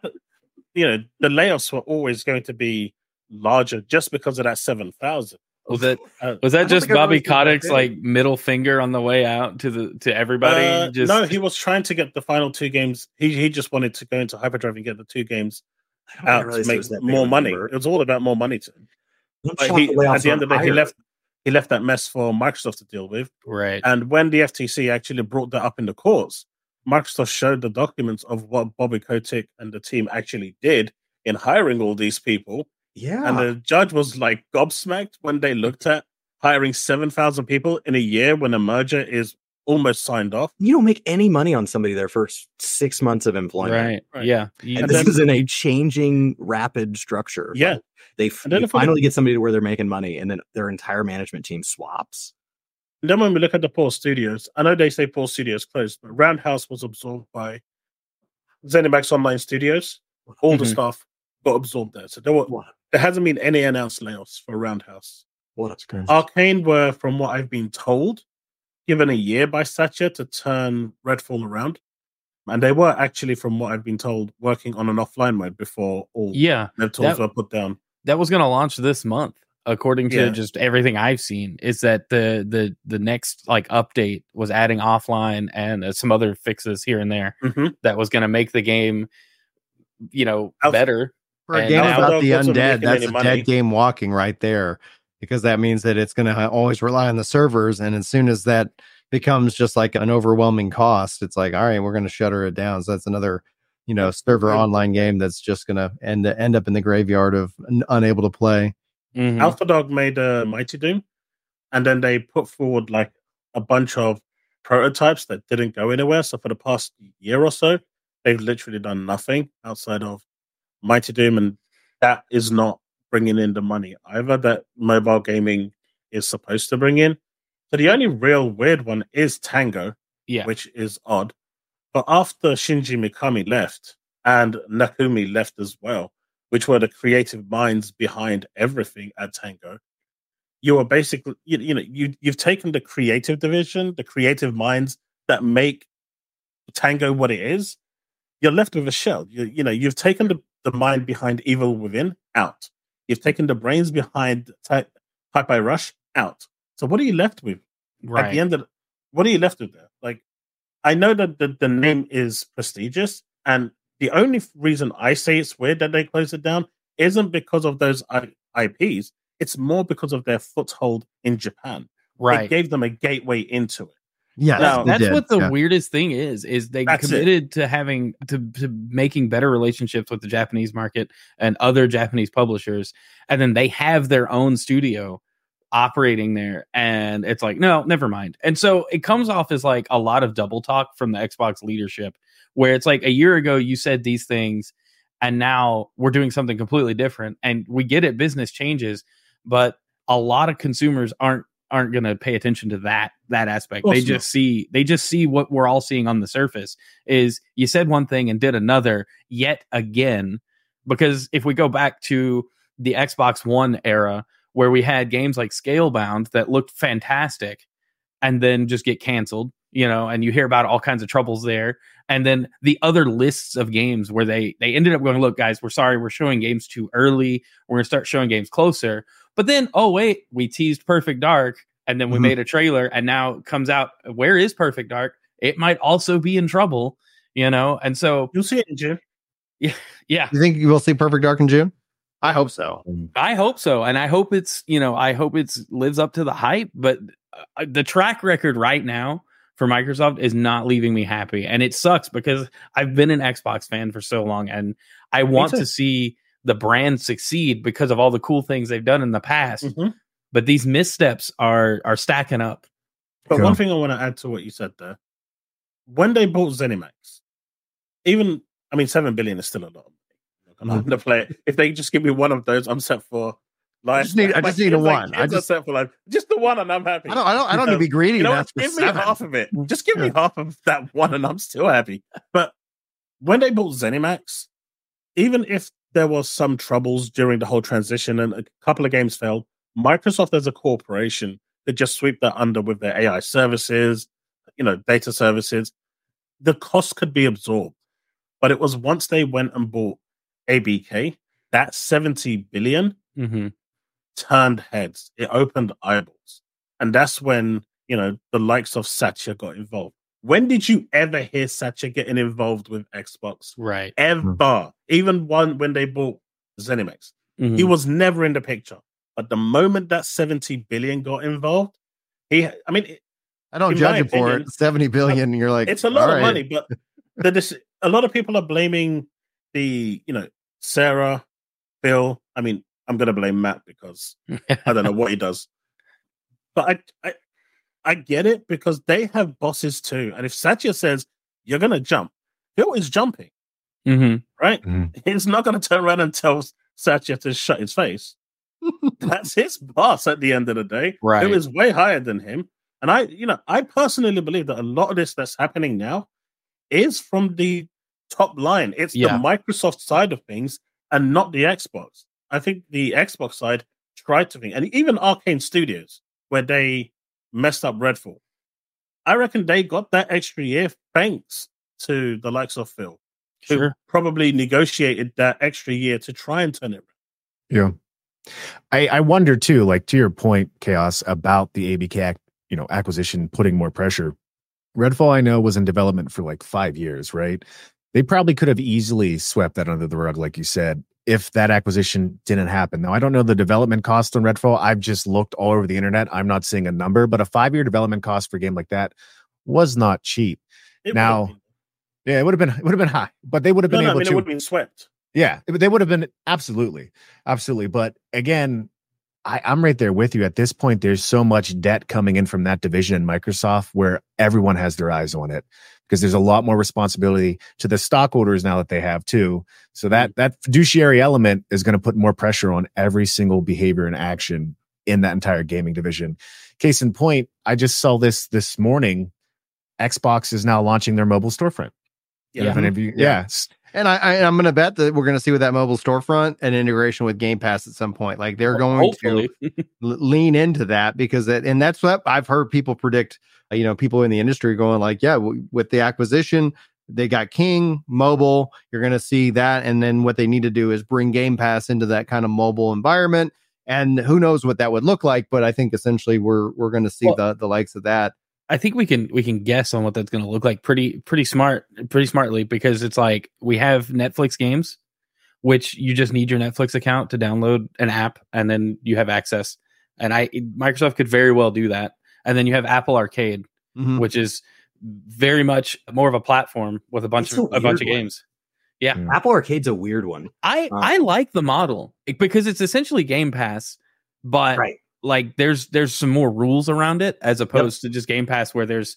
the layoffs were always going to be larger just because of that 7,000. Was that I just don't think Bobby everyone's doing that Kotick's like middle finger on the way out to everybody? No, he was trying to get the final 2 games. He just wanted to go into Hyperdrive and get the 2 games out to make more money. It was all about more money to him. But at the end of the day, he left that mess for Microsoft to deal with. Right. And when the FTC actually brought that up in the courts, Microsoft showed the documents of what Bobby Kotick and the team actually did in hiring all these people. Yeah. And the judge was like gobsmacked when they looked at hiring 7,000 people in a year when a merger is almost signed off. You don't make any money on somebody their first 6 months of employment. Right. Yeah. And this is in a changing, rapid structure. Yeah. They finally get somebody to where they're making money, and then their entire management team swaps. And then when we look at the Paul Studios, I know they say Paul Studios closed, but Roundhouse was absorbed by ZeniMax Online Studios. All the staff got absorbed there. So there hasn't been any announced layoffs for Roundhouse. That's crazy. Arcane were, from what I've been told, given a year by Satya to turn Redfall around. And they were actually, from what I've been told, working on an offline mode before all dev tools were put down. That was going to launch this month, according to just everything I've seen. Is that the next like update was adding offline and some other fixes here and there that was going to make the game, better. For a game about the undead, that's a dead game walking right there, because that means that it's going to always rely on the servers, and as soon as that becomes just like an overwhelming cost, it's like, all right, we're going to shutter it down. So that's another server online game that's just going to end up in the graveyard of unable to play. Alpha Dog made Mighty Doom, and then they put forward like a bunch of prototypes that didn't go anywhere. So for the past year or so, they've literally done nothing outside of Mighty Doom, and that is not bringing in the money either that mobile gaming is supposed to bring in. So the only real weird one is Tango, which is odd. But after Shinji Mikami left and Nakumi left as well, which were the creative minds behind everything at Tango, you are basically, you've taken the creative division, the creative minds that make Tango what it is. You're left with a shell. You've taken the mind behind Evil Within out. You've taken the brains behind Hi-Fi Rush out. So what are you left with? Right. At the end of what are you left with there? Like, I know that the name is prestigious, and the only reason I say it's weird that they closed it down isn't because of those IPs. It's more because of their foothold in Japan. Right. It gave them a gateway into it. Yeah, that's what the weirdest thing is they committed to having to making better relationships with the Japanese market and other Japanese publishers, and then they have their own studio operating there, and it's like, no, never mind. And so it comes off as like a lot of double talk from the Xbox leadership, where it's like, a year ago you said these things and now we're doing something completely different. And we get it, business changes, but a lot of consumers aren't going to pay attention to that aspect. They just see what we're all seeing on the surface is you said one thing and did another yet again. Because if we go back to the Xbox One era, where we had games like Scalebound that looked fantastic and then just get canceled, and you hear about all kinds of troubles there. And then the other lists of games where they ended up going, look, guys, we're sorry, we're showing games too early. We're going to start showing games closer. But then, oh, wait, we teased Perfect Dark, and then we made a trailer, and now it comes out, where is Perfect Dark? It might also be in trouble, And so you'll see it in June. Yeah. You think you will see Perfect Dark in June? I hope so. I hope so. And I hope it's lives up to the hype. But the track record right now for Microsoft is not leaving me happy. And it sucks because I've been an Xbox fan for so long, and I want to see the brand succeed because of all the cool things they've done in the past. But these missteps are stacking up. But one thing I want to add to what you said there, when they bought ZeniMax, even, I mean, 7 billion is still a lot. I'm not going to play it. If they just give me one of those, I'm set for life. I just need a one. I just set for life. Just the one, and I'm happy. I don't need to be greedy. You know what? Give me half of it. Just give me half of that one, and I'm still happy. But when they bought ZeniMax, even if there was some troubles during the whole transition and a couple of games failed, Microsoft as a corporation could just sweep that under with their AI services, data services. The cost could be absorbed. But it was once they went and bought ABK, that 70 billion turned heads. It opened eyeballs. And that's when, the likes of Satya got involved. When did you ever hear Satya getting involved with Xbox? Right. Ever. Even when they bought ZeniMax. He was never in the picture. But the moment that 70 billion got involved, I don't judge you for it. 70 billion, you're like, it's a lot of money, but a lot of people are blaming the, Sarah, Bill. I mean, I'm going to blame Matt because I don't know what he does. But I get it because they have bosses too. And if Satya says, you're going to jump, Bill is jumping, right? He's not going to turn around and tell Satya to shut his face. That's his boss at the end of the day. Right. Bill is way higher than him. And I personally believe that a lot of this that's happening now is from the top line. It's the Microsoft side of things and not the Xbox. I think the Xbox side tried to think, and even Arcane Studios, where they messed up Redfall, I reckon they got that extra year thanks to the likes of Phil, who probably negotiated that extra year to try and turn it around. Yeah. I wonder too, like to your point, Chaos, about the ABK acquisition putting more pressure. Redfall, I know, was in development for like 5 years, right? They probably could have easily swept that under the rug, like you said, if that acquisition didn't happen. Now, I don't know the development cost on Redfall. I've just looked all over the internet. I'm not seeing a number, but a 5-year development cost for a game like that was not cheap. It would have been high, but they would have been able to. It would have been swept. Yeah, they would have been absolutely. But again, I'm right there with you. At this point, there's so much debt coming in from that division in Microsoft where everyone has their eyes on it because there's a lot more responsibility to the stockholders now that they have too. So that fiduciary element is going to put more pressure on every single behavior and action in that entire gaming division. Case in point, I just saw this morning. Xbox is now launching their mobile storefront. Yes. And I'm going to bet that we're going to see with that mobile storefront an integration with Game Pass at some point. Like they're going to lean into that because and that's what I've heard people predict. People in the industry going like, yeah, with the acquisition, they got King mobile. You're going to see that, and then what they need to do is bring Game Pass into that kind of mobile environment. And who knows what that would look like? But I think essentially we're going to see the likes of that. I think we can guess on what that's going to look like pretty smartly because it's like we have Netflix games, which you just need your Netflix account to download an app and then you have access. And Microsoft could very well do that. And then you have Apple Arcade, which is very much more of a platform with a bunch of games. Yeah, Apple Arcade's a weird one. I like the model because it's essentially Game Pass, but like there's some more rules around it as opposed to just Game Pass where there's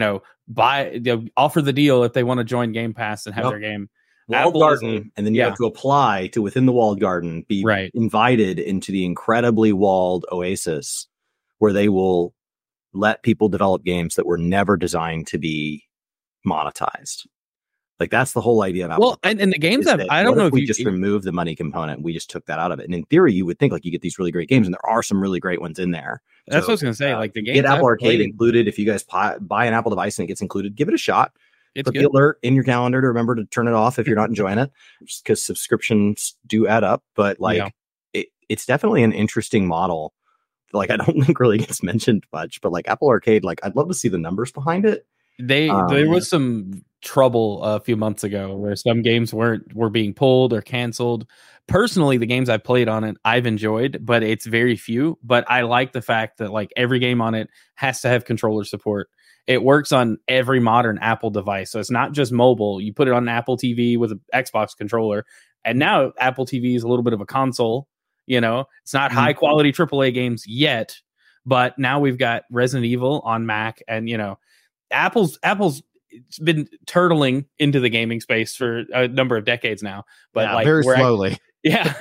offer the deal if they want to join Game Pass and have their game. Walled garden, and then you have to apply to within the walled garden be invited into the incredibly walled oasis where they will let people develop games that were never designed to be monetized. Like that's the whole idea of Apple. Well, and the games I don't know if we just remove the money component. We just took that out of it. And in theory, you would think like you get these really great games, and there are some really great ones in there. That's what I was going to say. Like the games get Apple Arcade included. If you guys buy an Apple device and it gets included, give it a shot. Put the alert in your calendar to remember to turn it off if you're not enjoying it, just because subscriptions do add up. But like it's definitely an interesting model. Like I don't think really gets mentioned much, but like Apple Arcade, like I'd love to see the numbers behind it. There was some trouble a few months ago where some games were being pulled or canceled. Personally, the games I've played on it, I've enjoyed, but it's very few. But I like the fact that like every game on it has to have controller support. It works on every modern Apple device. So it's not just mobile. You put it on an Apple TV with an Xbox controller. And now Apple TV is a little bit of a console. It's not high quality AAA games yet, but now we've got Resident Evil on Mac and, Apple's it's been turtling into the gaming space for a number of decades now, but like very slowly. Yeah.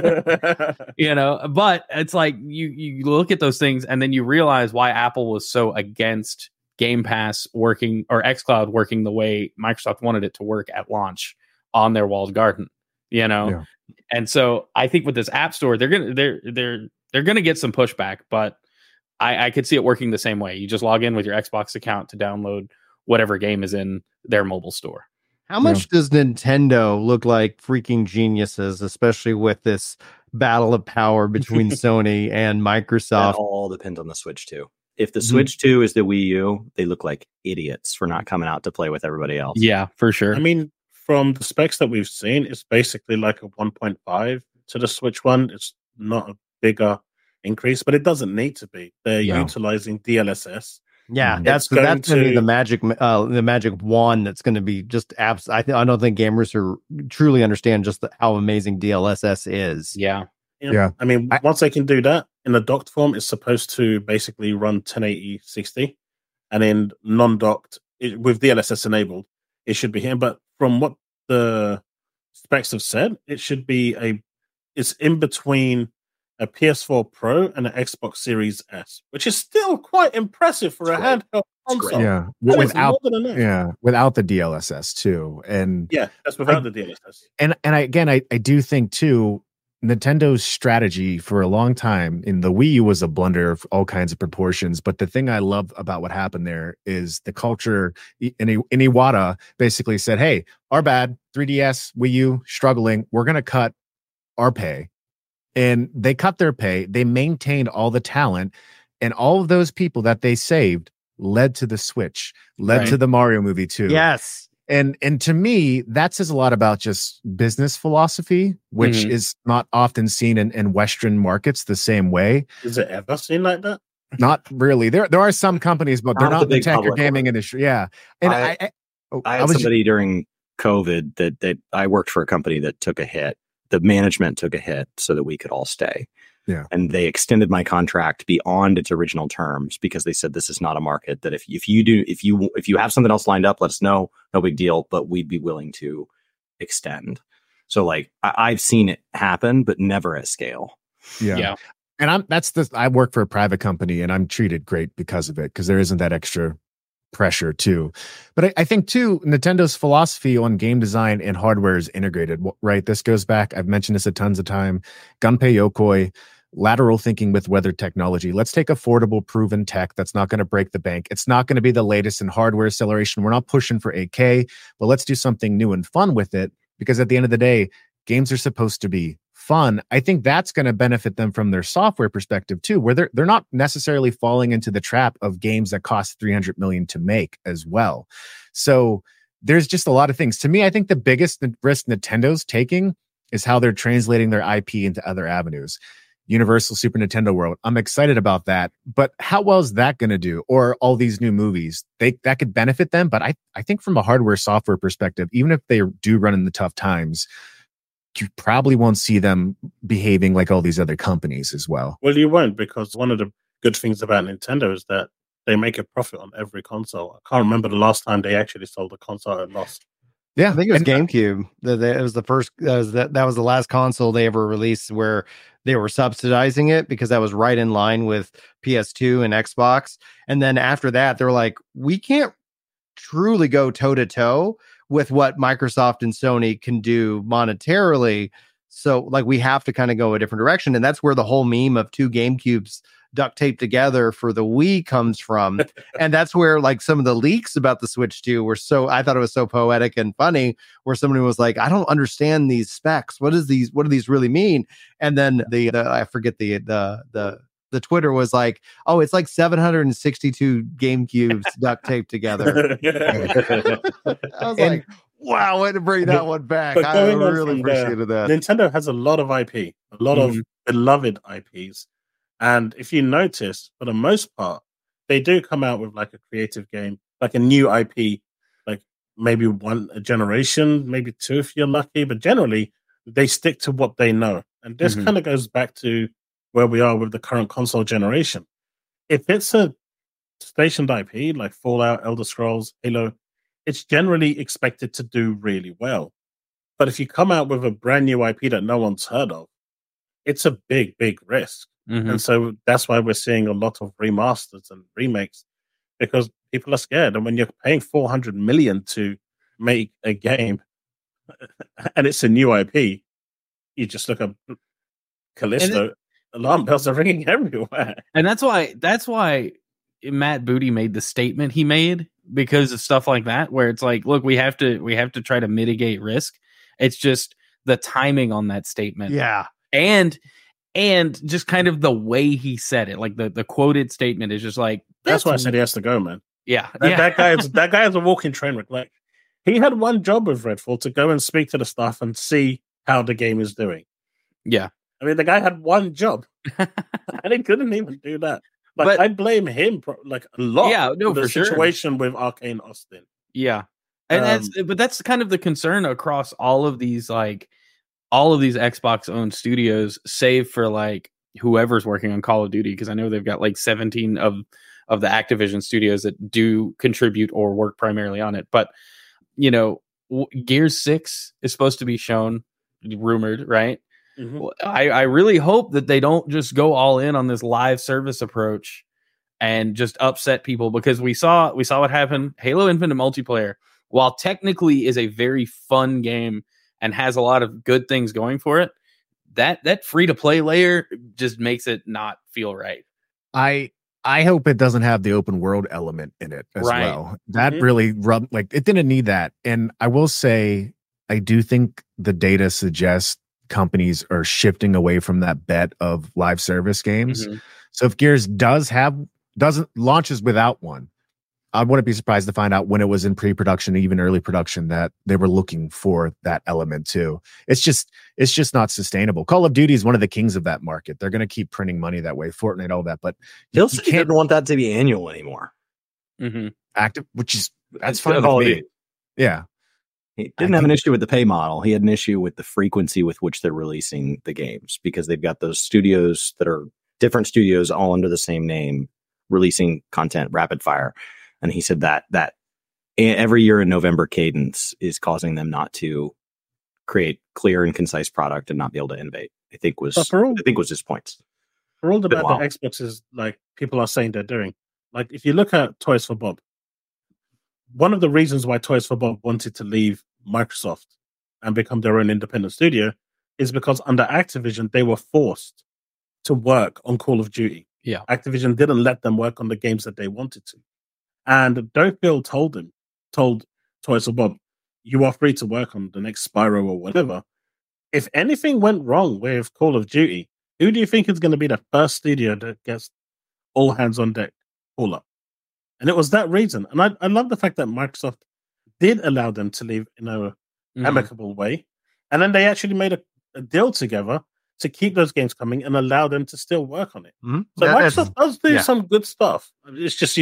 But it's like you look at those things and then you realize why Apple was so against Game Pass working or xCloud working the way Microsoft wanted it to work at launch on their walled garden, Yeah. And so I think with this App Store, they're gonna get some pushback, but I could see it working the same way. You just log in with your Xbox account to download whatever game is in their mobile store. How much does Nintendo look like freaking geniuses, especially with this battle of power between Sony and Microsoft? That all depends on the Switch 2. If the Switch 2 is the Wii U, they look like idiots for not coming out to play with everybody else. Yeah, for sure. I mean, from the specs that we've seen, it's basically like a 1.5 to the Switch one. It's not a bigger increase, but it doesn't need to be. They're utilizing DLSS. Yeah, that's going to be the magic wand that's going to be just apps. I don't think gamers truly understand just how amazing DLSS is. Yeah. I mean, once they can do that in the docked form, it's supposed to basically run 1080 60, and in non-docked with DLSS enabled, it should be here. But from what the specs have said, it should be it's in between a PS4 Pro and an Xbox Series S, which is still quite impressive for a handheld console. Yeah, without the DLSS too, and that's without the DLSS. And I do think too, Nintendo's strategy for a long time in the Wii U was a blunder of all kinds of proportions. But the thing I love about what happened there is the culture. And Iwata basically said, "Hey, our bad. 3DS, Wii U struggling. We're going to cut our pay." And they cut their pay. They maintained all the talent, and all of those people that they saved led to the Switch, led to the Mario movie too. Yes. And to me, that says a lot about just business philosophy, which is not often seen in Western markets the same way. Is it ever seen like that? Not really. There are some companies, but they're not the tech or gaming industry. Yeah. And I had somebody during COVID that I worked for a company that took a hit. The management took a hit so that we could all stay. Yeah. And they extended my contract beyond its original terms because they said this is not a market that if you have something else lined up, let us know. No big deal, but we'd be willing to extend. So like I've seen it happen, but never at scale. Yeah. And I work for a private company and I'm treated great because of it, because there isn't that extra pressure too. But I think too, Nintendo's philosophy on game design and hardware is integrated, right? This goes back, I've mentioned this a tons of time, Gunpei Yokoi, lateral thinking with weather technology. Let's take affordable, proven tech that's not going to break the bank. It's not going to be the latest in hardware acceleration. We're not pushing for 8K, but let's do something new and fun with it, because at the end of the day, games are supposed to be fun. I think that's going to benefit them from their software perspective too, where they're not necessarily falling into the trap of games that cost $300 million to make as well. So there's just a lot of things. To me, I think the biggest risk Nintendo's taking is how they're translating their IP into other avenues. Universal Super Nintendo World. I'm excited about that, but how well is that going to do? Or all these new movies, that could benefit them. But I think from a hardware software perspective, even if they do run into tough times, you probably won't see them behaving like all these other companies as well. Well, you won't, because one of the good things about Nintendo is that they make a profit on every console. I can't remember the last time they actually sold a console at loss. Yeah, I think it was GameCube. It was the first. That was the last console they ever released where they were subsidizing it, because that was right in line with PS2 and Xbox. And then after that, they were like, we can't truly go toe to toe with what Microsoft and Sony can do monetarily. So like we have to kind of go a different direction. And that's where the whole meme of two GameCubes duct taped together for the Wii comes from. And that's where like some of the leaks about the Switch 2 were I thought it was so poetic and funny, where somebody was like, I don't understand these specs. What do these really mean? And then I forget the Twitter was like, oh, it's like 762 GameCubes duct taped together. I was like, wow, way to bring that one back. I really appreciated that. Nintendo has a lot of IP, a lot of beloved IPs. And if you notice, for the most part, they do come out with like a creative game, like a new IP, like maybe a generation, maybe two if you're lucky. But generally, they stick to what they know. And this kind of goes back to where we are with the current console generation. If it's a stationed IP like Fallout, Elder Scrolls, Halo, it's generally expected to do really well. But if you come out with a brand new IP that no one's heard of, it's a big, big risk. Mhm. And so that's why we're seeing a lot of remasters and remakes, because people are scared. And when you're paying $400 million to make a game and it's a new IP, you just look at Callisto, alarm bells are ringing everywhere. And that's why Matt Booty made the statement he made, because of stuff like that, where it's like, look, we have to try to mitigate risk. It's just the timing on that statement. Yeah. And just kind of the way he said it, like the quoted statement is just like, That's why I said he has to go, man. yeah. That guy is a walking train wreck. Like, he had one job with Redfall, to go and speak to the staff and see how the game is doing. Yeah. I mean, the guy had one job and he couldn't even do that. Like, But- I blame him a lot. Yeah, no, for the for sure. situation with Arcane Austin. Yeah. And that's kind of the concern across all of these Xbox owned studios, save for like whoever's working on Call of Duty, because I know they've got like 17 of the Activision studios that do contribute or work primarily on it. But Gears 6 is supposed to be shown, rumored, right? Mhm. Well, I really hope that they don't just go all in on this live service approach and just upset people, because we saw what happened. Halo Infinite multiplayer, while technically is a very fun game and has a lot of good things going for it, that free to play layer just makes it not feel right. I hope it doesn't have the open world element in it as Right. well. That Mhm. really it didn't need that. And I will say, I do think the data suggests companies are shifting away from that bet of live service games. Mhm. So if Gears doesn't launches without one, I wouldn't be surprised to find out when it was in pre-production, even early production, that they were looking for that element too. It's just not sustainable. Call of Duty is one of the kings of that market. They're going to keep printing money that way, Fortnite, all that, but He'll you say he can't didn't want that to be annual anymore. Mhm. active, which is that's It's fine Call with of me. Duty. Yeah. He didn't have an issue with the pay model. He had an issue with the frequency with which they're releasing the games, because they've got those studios that are different studios all under the same name, releasing content rapid fire. And he said that every year in November cadence is causing them not to create clear and concise product and not be able to innovate. I think was his points. For all the Been bad a while. that Xbox is, like, people are saying they're doing. Like, if you look at Toys for Bob, one of the reasons why Toys for Bob wanted to leave Microsoft and become their own independent studio is because under Activision, they were forced to work on Call of Duty. Yeah. Activision didn't let them work on the games that they wanted to. And Doteville told Toys for Bob, you are free to work on the next Spyro or whatever. If anything went wrong with Call of Duty, who do you think is going to be the first studio that gets all hands on deck call up? And it was that reason. And I love the fact that Microsoft did allow them to leave in a Mhm. amicable way. And then they actually made a deal together to keep those games coming and allow them to still work on it. Mhm. So That's- Microsoft does do yeah. some good stuff. It's just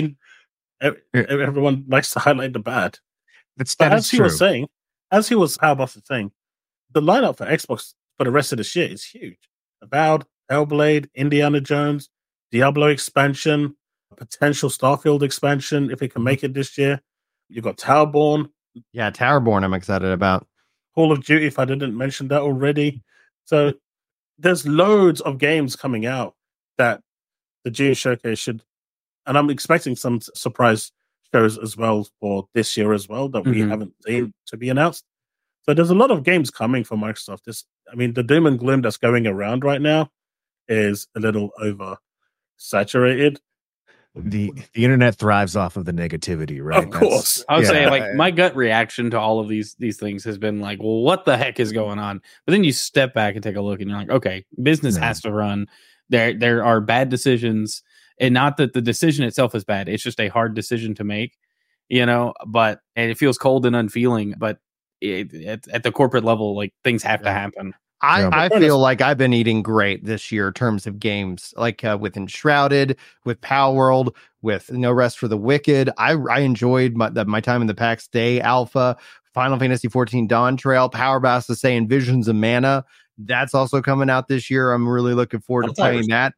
everyone likes to highlight the bad. That But is as he true. was saying, Powerboss was saying, the lineup for Xbox for the rest of this year is huge. Avowed, Hellblade, Indiana Jones, Diablo expansion, potential Starfield expansion if it can make it this year. You've got Towerborn, Yeah, Towerborn I'm excited about. Call of Duty, if I didn't mention that already. So there's loads of games coming out that the June showcase should, and I'm expecting some surprise shows as well for this year as well that we Mhm. haven't seen to be announced. So there's a lot of games coming from Microsoft. The doom and gloom that's going around right now is a little oversaturated. The internet thrives off of the negativity, right? Of course. I would say, yeah. like, my gut reaction to all of these things has been like, well, what the heck is going on? But then you step back and take a look, and you're like, okay, business Yeah. has to run. There are bad decisions, and not that the decision itself is bad. It's just a hard decision to make, and it feels cold and unfeeling. But at the corporate level, like, things have to happen. I feel like I've been eating great this year in terms of games, like with Enshrouded, with Power World, with No Rest for the Wicked. I enjoyed my time in the PAX Day Alpha, Final Fantasy 14 Dawn Trail, Power Bass saying Visions of Mana. That's also coming out this year. I'm really looking forward to playing that.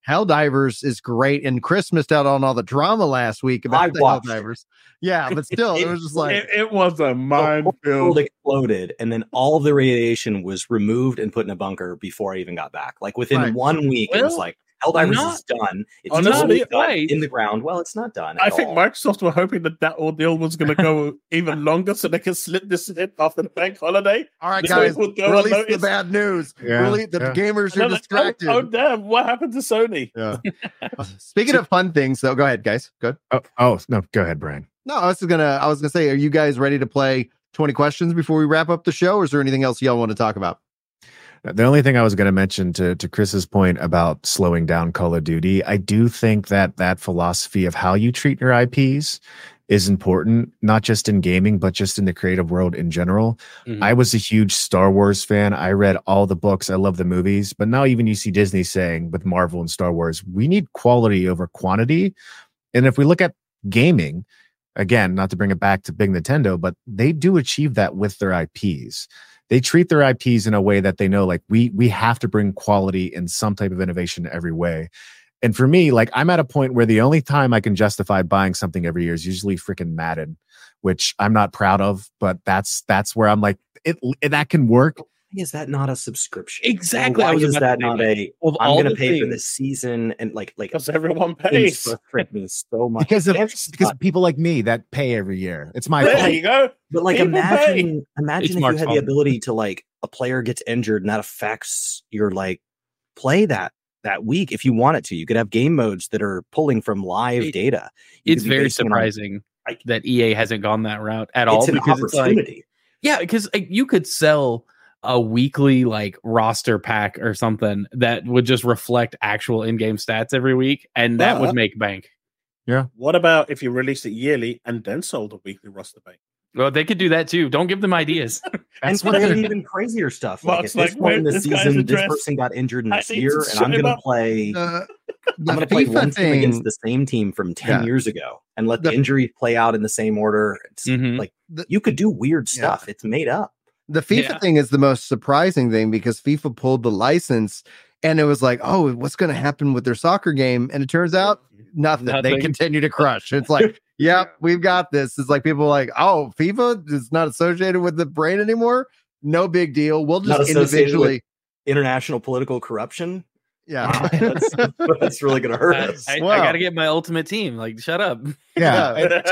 Helldivers is great, and Chris missed out on all the drama last week about the watched Helldivers. Yeah, but still, it was just like it was a The minefield. world exploded, and then all of the radiation was removed and put in a bunker before I even got back. Like within Right. 1 week, it was Well, like Helldivers not- is done. It's Oh, just no, right. in the ground. Well, it's not done. I at think all. Microsoft were hoping that ordeal was going to go even longer so they could slip this in after the bank holiday. all right, This guys, would go release the unnoticed. bad news. Yeah, Really, the yeah. gamers And are I'm like, distracted. oh, damn, what happened to Sony? Yeah. Speaking of fun things, though, go ahead, guys. Good. Oh no, go ahead, Brian. No, I was gonna say, are you guys ready to play 20 questions before we wrap up the show, or is there anything else y'all want to talk about? The only thing I was going to mention to Chris's point about slowing down Call of Duty, I do think that philosophy of how you treat your IPs is important, not just in gaming, but just in the creative world in general. Mhm. I was a huge Star Wars fan. I read all the books. I love the movies. But now even you see Disney saying with Marvel and Star Wars, we need quality over quantity. And if we look at gaming, again, not to bring it back to Big Nintendo, but they do achieve that with their IPs. They treat their IPs in a way that they know, like, we have to bring quality and some type of innovation every way. And for me, like, I'm at a point where the only time I can justify buying something every year is usually freaking Madden, which I'm not proud of, but that's where I'm like, that can work. Why is that not a subscription? Exactly. Why I was is about that to say not that. a? Of I'm all going to the pay for things- this season, and like Because everyone things pays. frustrate me so much. Because Every- people like me that pay every year. It's my There fault. you go. But like, People imagine It's if you Mark's had the fault. ability to, like, a player gets injured and that affects your like play that week. If you want it to, you could have game modes that are pulling from live data. You It's could be very basing it on- surprising like- that EA hasn't gone that route at all, It's an because it's like, opportunity. yeah, because you could sell a weekly like roster pack or something that would just reflect actual in-game stats every week, and that would But- make bank. What about if you released it yearly and then sold a weekly roster bank? Well, they could do that too. Don't give them ideas. And That's what create they're even crazier stuff. Well, Like, it's at this like, point in the this guy's season, this address- person got injured in I this need year, to and I'm shut him going to up. play. The I'm going to play FIFA one team against thing, the same team from 10 Yeah. years ago and let the The- injury play out in the same order. It's Mhm. like the, you could do weird Yeah. stuff. It's made up. the FIFA Yeah. thing is the most surprising thing, because FIFA pulled the license and it was like, oh, what's going to happen with their soccer game? And it turns out nothing. They Nothing. continue to crush. It's like, yep, we've got this. It's like people are like, oh, FIFA is not associated with the brain anymore. No big deal. We'll Not just associated with- individually. International political corruption. Yeah. That's really going to hurt us. I Wow. got to get my ultimate team. Like, shut up. Yeah.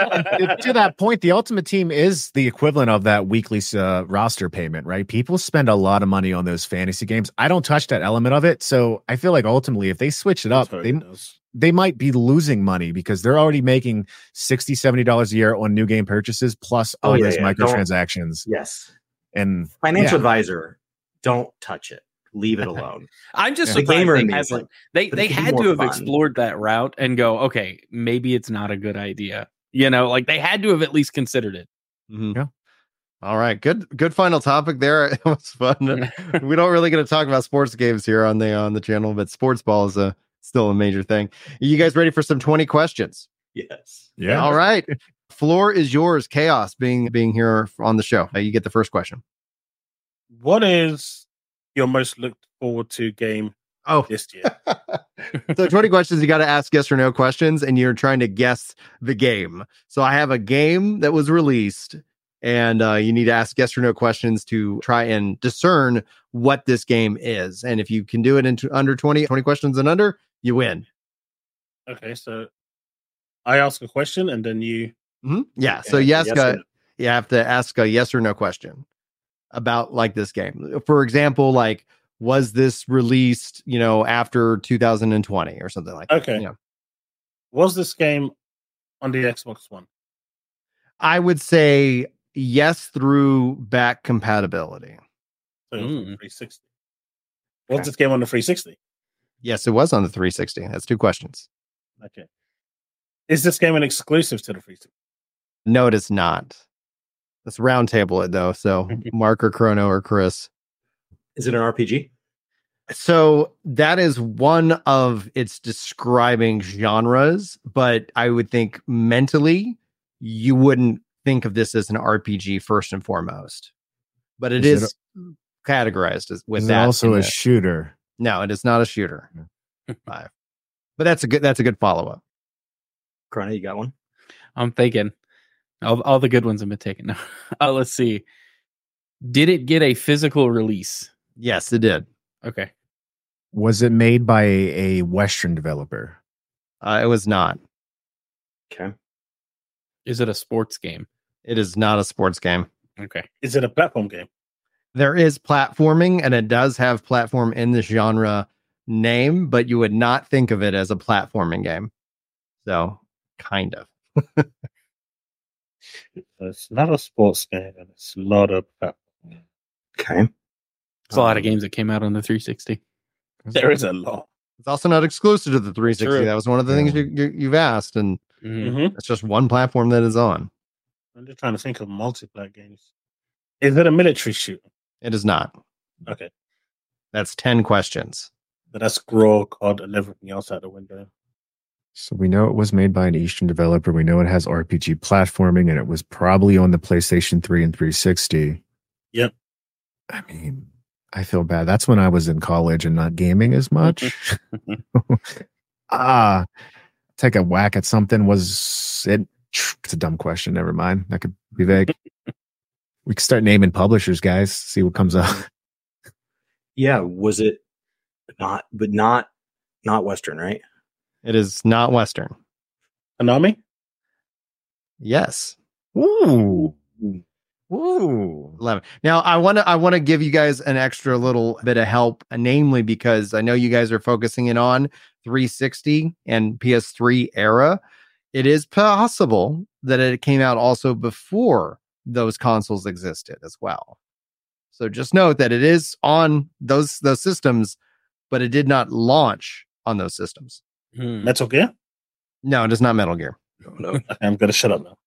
To that point, the Ultimate Team is the equivalent of that weekly roster payment, right? People spend a lot of money on those fantasy games. I don't touch that element of it. So I feel like ultimately, if they switch it up, they might be losing money because they're already making $60, $70 a year on new game purchases, plus Oh, all yeah, those yeah. microtransactions. Yes. And Financial yeah. advisor, don't touch it. Leave it alone. I'm just The surprised gamer they in me is haven't. like, They but it could be had more to have fun. explored that route and go, okay, maybe it's not a good idea. You know, like they had to have at least considered it. Mhm. Yeah. All right. Good final topic there. It was fun. We don't really get to talk about sports games here on the channel, but sports ball is still a major thing. You guys ready for some 20 questions? Yes. yeah. All right. Floor is yours. Chaos being here on the show. You get the first question. What is your most looked forward to game Oh, this year? so 20 questions. You got to ask yes or no questions, and you're trying to guess the game. So I have a game that was released, and you need to ask yes or no questions to try and discern what this game is. And if you can do it into under 20 questions and under, you win. Okay, so I ask a question and then you. Yeah. So Okay, yes, yes or no. you have to ask a yes or no question about like this game. For example, like, was this released, after 2020 or something like that? Okay. You know, Was this game on the Xbox One? I would say yes through back compatibility. So Mm. 360. Was Okay. this game on the 360? Yes, it was on the 360. That's two questions. Okay. Is this game an exclusive to the 360? No, it is not. Let's round table it though. So Mark or Chrono or Chris. Is it an RPG? So that is one of its describing genres, but I would think mentally you wouldn't think of this as an RPG first and foremost. But it Is is categorized as with Is it that. also in a it. shooter? No, it is not a shooter. 5, But that's a good follow-up. Corona, you got one? I'm thinking all the good ones have been taken. Let's see. Did it get a physical release? Yes, it did. Okay. Was it made by a Western developer? It was not. Okay. Is it a sports game? It is not a sports game. Okay. Is it a platform game? There is platforming, and it does have platform in the genre name, but you would not think of it as a platforming game. So, kind of. It's not a sports game, and it's not a platform. Okay. It's a lot of games that came out on the 360. There is a lot. It's also not exclusive to the 360. True. That was one of the things you've asked, and Mm-hmm. it's just one platform that is on. I'm just trying to think of multiplayer games. Is it a military shooter? It is not. Okay. That's 10 questions. But that's Graw, COD, and everything else out the window. So we know it was made by an Eastern developer. We know it has RPG platforming, and it was probably on the PlayStation 3 and 360. Yep. I mean, I feel bad. That's when I was in college and not gaming as much. Take a whack at something. Was it? It's a dumb question. Never mind. That could be vague. We can start naming publishers, guys. See what comes up. Yeah, was it not? But not Western, right? It is not Western. Konami? Yes. Ooh. Ooh. 11. Now I want to give you guys an extra little bit of help, namely because I know you guys are focusing in on 360 and PS3 era. It is possible that it came out also before those consoles existed as well. So just note that it is on those systems, but it did not launch on those systems. Metal Gear? No, it is not Metal Gear. No. Okay, I'm going to shut up now.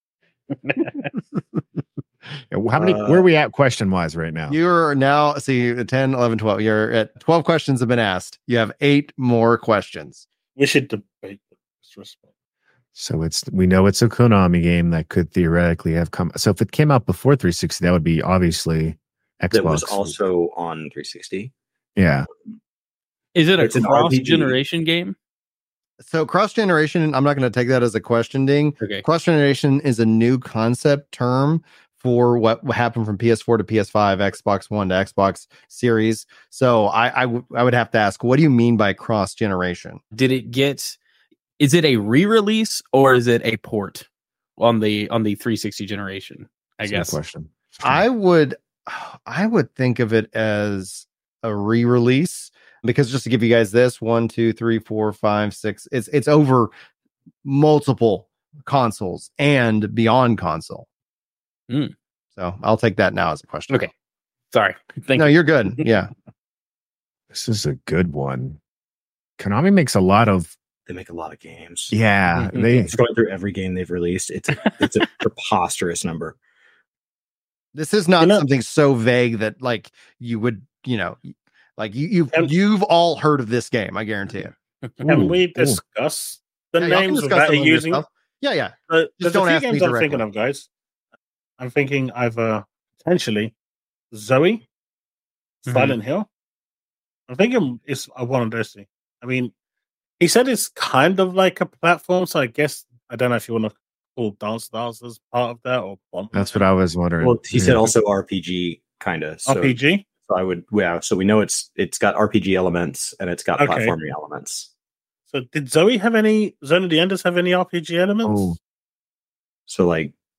How many? Where are we at question wise right now? You're now, 10, 11, 12. You're at 12 questions have been asked. You have 8 more questions. We should debate this response. So we know it's a Konami game that could theoretically have come. So if it came out before 360, that would be obviously Xbox. That was also on 360. Yeah. Is it It's a an cross-generation game? So cross-generation, I'm not going to take that as a question, Ding. Okay. Cross-generation is a new concept term for what happened from PS4 to PS5, Xbox One to Xbox Series. So I would have to ask, what do you mean by cross-generation? Did it get... Is it a re-release or is it a port on the 360 generation? I That's a good guess. question. I would think of it as a re-release, because just to give you guys this 1, 2, 3, 4, 5, 6, it's over multiple consoles and beyond console. Mm. So I'll take that now as a question. Okay. Sorry. Thank No, you. you're good. Yeah. This is a good one. Konami makes a lot of. They make a lot of games. Yeah, they. It's going through every game they've released. It's a preposterous number. This is not something so vague that like you would, like you've all heard of this game. I guarantee it. Can we discuss the Yeah, y'all can names discuss that some are of your using? stuff. Yeah. There's Just a don't few ask me games I'm directly. thinking of, guys. I'm thinking either potentially Zoe, Silent Hill. I'm thinking it's one of those two. I mean, he said it's kind of like a platform, so I guess I don't know if you want to call Dance Stars as part of that or Bomb. That's what I was wondering. Well, he said also RPG kind of. So, RPG. So I would, so we know it's got RPG elements and it's got platforming elements. So did Zoe have any? Zone of the Enders have any RPG elements? Oh. So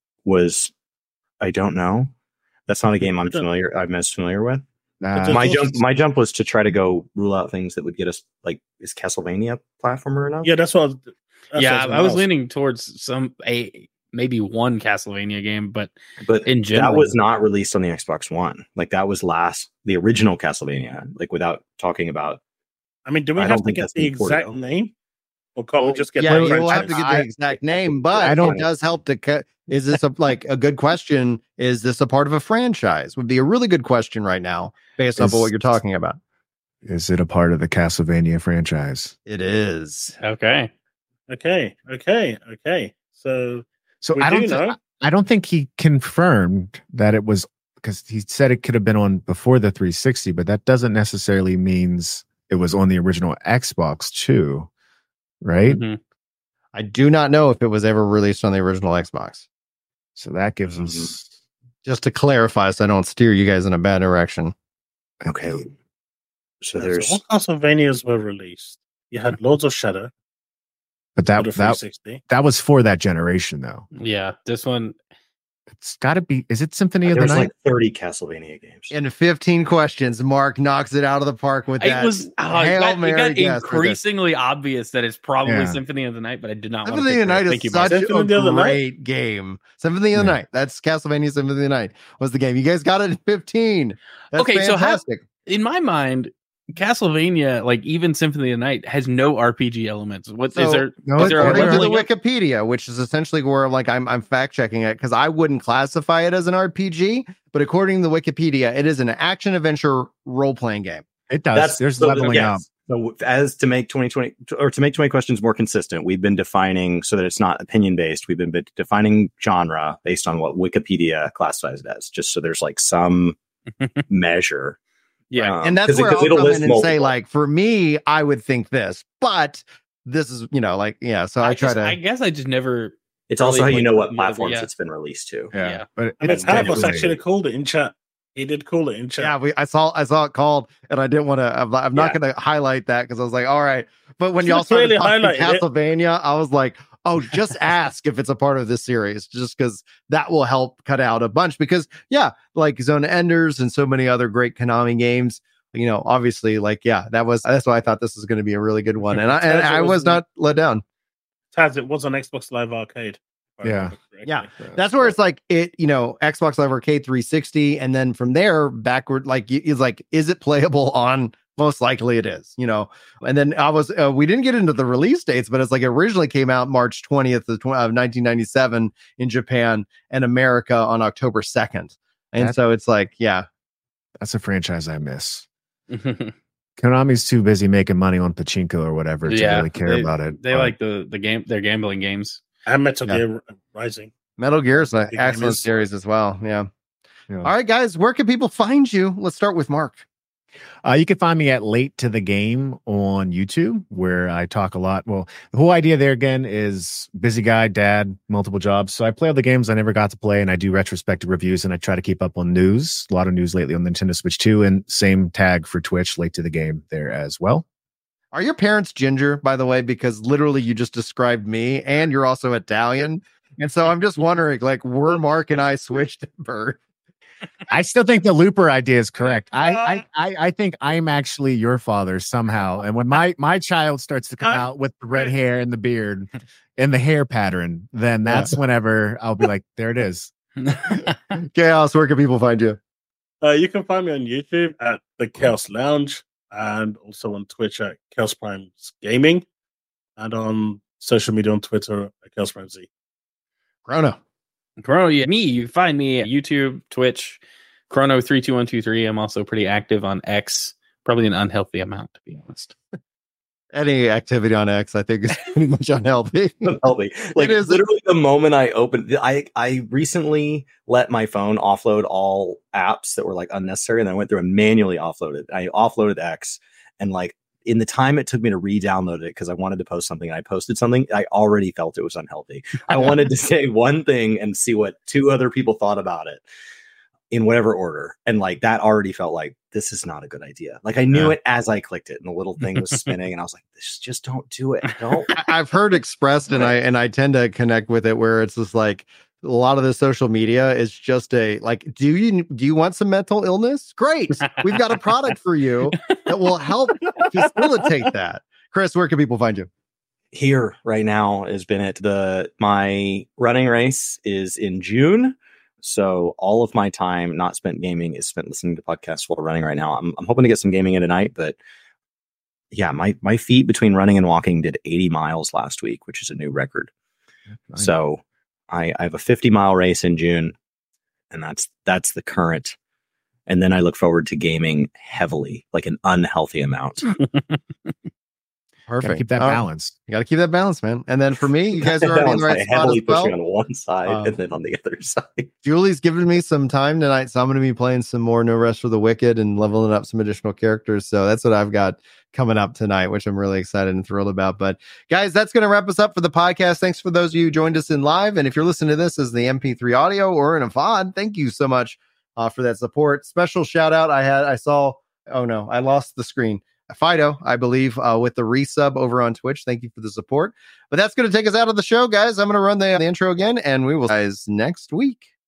I don't know. That's not a game I'm as familiar with. My jump was to try to go rule out things that would get us is Castlevania platformer enough? Yeah, that's what. I was leaning towards maybe one Castlevania game, but in general, that was not released on the Xbox One. That was the original Castlevania. Without talking about. I mean, do we have to get the exact name, or can't we just get? Yeah, we'll have to get the exact name, but it does help to. Is this a good question? Is this a part of a franchise? Would be a really good question right now, based off of what you're talking about. Is it a part of the Castlevania franchise? It is. Okay. So I don't think he confirmed that it was, because he said it could have been on before the 360, but that doesn't necessarily means it was on the original Xbox too. right? Mhm. I do not know if it was ever released on the original Xbox. So that gives us. Just to clarify, so I don't steer you guys in a bad direction. Okay. So So there's all Castlevanias were released. You had Lords of Shadow But for the that 360. that was for that generation, though. Yeah, this one. It's got to be. Is it Symphony of the there's Night? like 30 Castlevania games. In 15 questions, Mark knocks it out of the park with that. It was Hail it Mary got guess for this. increasingly obvious that it's probably Yeah. Symphony of the Night, but I did not want Symphony to of the Night Thank is you, Mark. such Symphony a of the Night? great game. Symphony of the Yeah. Night. That's Castlevania Symphony of the Night was the game. You guys got it in 15. That's Okay, so fantastic. In my mind, Castlevania, like even Symphony of the Night, has no RPG elements. What So, is there? no, Is there a According to the leveling up? Wikipedia, which is essentially where I'm fact checking it because I wouldn't classify it as an RPG, but according to the Wikipedia, it is an action adventure role playing game. It does. There's so leveling yes. up. So as to make 2020 or to make 20 questions more consistent, we've been defining so that it's not opinion based. We've been defining genre based on what Wikipedia classifies it as, just so there's like some measure. Yeah, And that's 'cause where I'll it'll come list in and say, multiple. like, for me, I would think this, but this is, like, yeah. So I try to. I guess I just never. It's also how Really you know like what the other- platforms yeah. it's been released to. Yeah. But And it's Tabos definitely- actually called it in chat. He did call it in chat. Yeah, I saw it called, and I didn't want to. I'm not Yeah. going to highlight that because I was like, all right. But when You y'all started clearly talking highlighted it. Castlevania, I was like, oh, just ask if it's a part of this series, just because that will help cut out a bunch. Because yeah, like Zone of Enders and so many other great Konami games. Obviously, like that's why I thought this was going to be a really good one, and I was not let down. Taz, it was on Xbox Live Arcade. if I Yeah. remember correctly. Yeah. That's where it's like Xbox Live Arcade 360, and then from there backward, like is like, is it playable on? Most likely it is, And then we didn't get into the release dates, but it's like it originally came out March 20th of 1997 in Japan and America on October 2nd, and so it's like, yeah, That's a franchise I miss. Konami's too busy making money on pachinko or whatever to Yeah, really care about it. They but- like the game. Their gambling games. And Metal Yeah. Gear Rising. Metal Gear is an Big excellent gamers. series as well. Yeah. Yeah. All right, guys, where can people find you? Let's start with Mark. You can find me at Late to the Game on YouTube, where I talk a lot. Well, the whole idea there again is busy guy, dad, multiple jobs. So I play all the games I never got to play, and I do retrospective reviews, and I try to keep up on news. A lot of news lately on Nintendo Switch 2, and same tag for Twitch, Late to the Game there as well. Are your parents ginger, by the way? Because literally you just described me, and you're also Italian. And so I'm just wondering, like, were Mark and I switched at birth? I still think the Looper idea is correct. I think I'm actually your father somehow. And when my child starts to come out with the red hair and the beard and the hair pattern, then that's whenever I'll be like, there it is. Chaos, where can people find you? You can find me on YouTube at the Chaos Lounge and also on Twitch at Chaos Primes Gaming and on social media on Twitter at Chaos Prime Z. Chrono. Chrono, yeah, me. You can find me at YouTube, Twitch, Chrono32123. I'm also pretty active on X. Probably an unhealthy amount, to be honest. Any activity on X, I think, is pretty much unhealthy. Unhealthy. Like It is. literally the moment I opened, I recently let my phone offload all apps that were like unnecessary, and then I went through and manually offloaded. I offloaded X, and like in the time it took me to re-download it because I wanted to post something, and I posted something, I already felt it was unhealthy. I wanted to say one thing and see what two other people thought about it in whatever order, and like that already felt like this is not a good idea. Like I knew it as I clicked it, and the little thing was spinning, and I was like, just don't do it. Don't. I've heard expressed, and I tend to connect with it, where it's just like a lot of the social media is just do you want some mental illness? Great, we've got a product for you that will help facilitate that. Chris, where can people find you? Here right now has been it. My running race is in June. So all of my time not spent gaming is spent listening to podcasts while running right now. I'm hoping to get some gaming in tonight, but yeah, my feet between running and walking did 80 miles last week, which is a new record. Nice. So I have a 50-mile race in June, and that's the current. And then I look forward to gaming heavily, like an unhealthy amount. Perfect. Gotta keep that All right. balance. You got to keep that balance, man. And then for me, you guys are already in the right I spot heavily as well. pushing on one side Um, and then on the other side. Julie's giving me some time tonight, so I'm going to be playing some more No Rest for the Wicked and leveling up some additional characters. So that's what I've got coming up tonight, which I'm really excited and thrilled about. But guys, that's going to wrap us up for the podcast. Thanks for those of you who joined us in live. And if you're listening to this as the MP3 audio or in a VOD, thank you so much for that support. Special shout out. I lost the screen. Fido, I believe, with the resub over on Twitch. Thank you for the support. But that's going to take us out of the show, guys. I'm going to run the intro again, and we will see you guys next week.